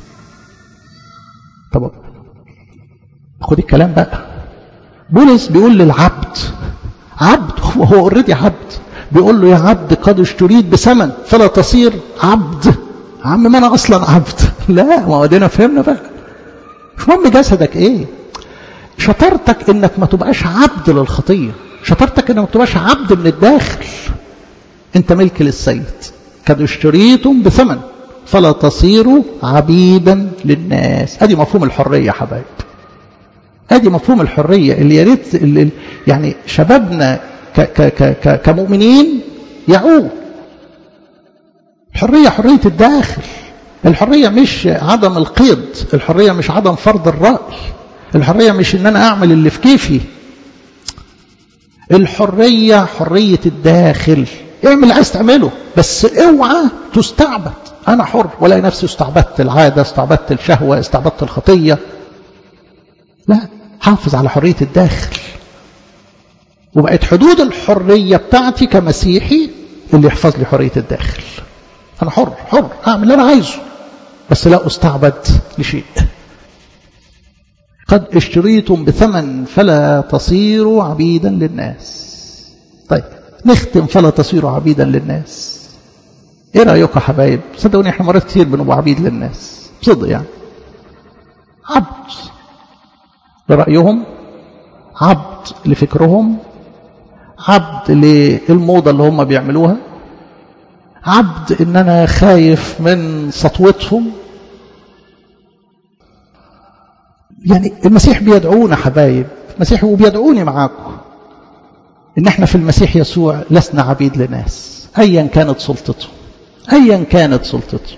طب خد الكلام بقى. بولس بيقول للعبد، عبد وهو اوريدي عبد، بيقول له يا عبد قد اشتريت بثمن فلا تصير عبد. عم ما انا اصلا عبد. لا، ما هو دينا فهمنا بقى. مش مهم جسدك ايه، شطارتك انك ما تبقاش عبد للخطيه، شطارتك انك ما تبقاش عبد من الداخل. انت ملك للسيد. قد اشتريتم بثمن فلا تصيروا عبيدا للناس. ادي مفهوم الحريه يا حبايب. ادي مفهوم الحريه اللي يا ريت يعني شبابنا كمؤمنين يعوا. الحريه حريه الداخل. الحريه مش عدم القيد، الحريه مش عدم فرض الراي، الحريه مش ان انا اعمل اللي في كيفي. الحريه حريه الداخل. اعمل اللي عايز تعمله بس اوعى تستعبد. انا حر ولا نفسي استعبدت العاده، استعبدت الشهوه، استعبدت الخطيه. لا، حافظ على حرية الداخل. وبقت حدود الحرية بتاعتي كمسيحي اللي يحفظ لي حرية الداخل. أنا حر أعمل اللي أنا عايزه بس لا أستعبد لشيء. قد اشتريتم بثمن فلا تصيروا عبيدا للناس. طيب نختم فلا تصيروا عبيدا للناس. ايه رأيكم يا حبايب؟ صدقوني احنا مرات كتير بنبقى عبيد للناس بصدق. يعني عبد لرأيهم، عبد لفكرهم، عبد للموضة اللي هم بيعملوها، عبد ان انا خايف من سطوتهم. يعني المسيح بيدعونا حبايب، المسيح وبيدعوني معاكم ان احنا في المسيح يسوع لسنا عبيد لناس ايا كانت سلطته، ايا كانت سلطته.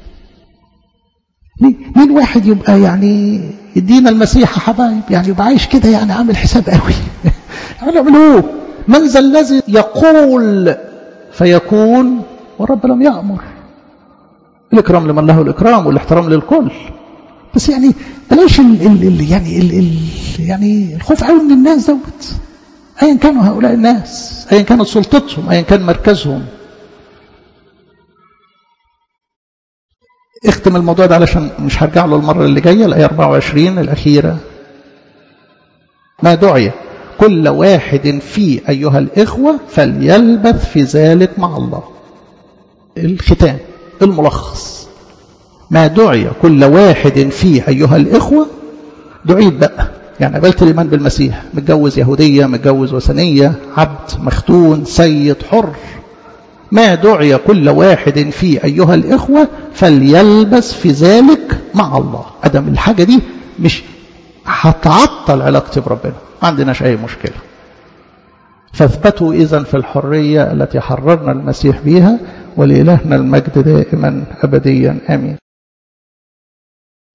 ليه الواحد يبقى يعني يدينا المسيح حبايب يعني يبقى عايش كده يعني عامل حساب قوي. يعملوه. من ذا الذي يقول فيكون والرب لم يأمر. الإكرام لمن له الإكرام والاحترام للكل. بس يعني بلاش يعني الخوف قوي من الناس دوت ايا كانوا هؤلاء الناس، ايا كانت سلطتهم، ايا كان مركزهم. اختم الموضوع ده علشان مش هرجع له المرة اللي جاية. الآية 24 الأخيرة. ما دعي كل واحد فيه أيها الإخوة فليلبث في ذلك مع الله. الختام الملخص. ما دعي كل واحد فيه أيها الإخوة. دعيت بقى يعني قبلت الإيمان بالمسيح، متجوز يهودية، متجوز وثنية، عبد، مختون، سيد، حر. ما دعي كل واحد فيه أيها الإخوة فليلبس في ذلك مع الله. أدم الحاجة دي مش هتعطل علاقتي بربنا، ما عندناش أي مشكلة. فاثبتوا إذن في الحرية التي حررنا المسيح بها، ولإلهنا المجد دائما أبديا آمين.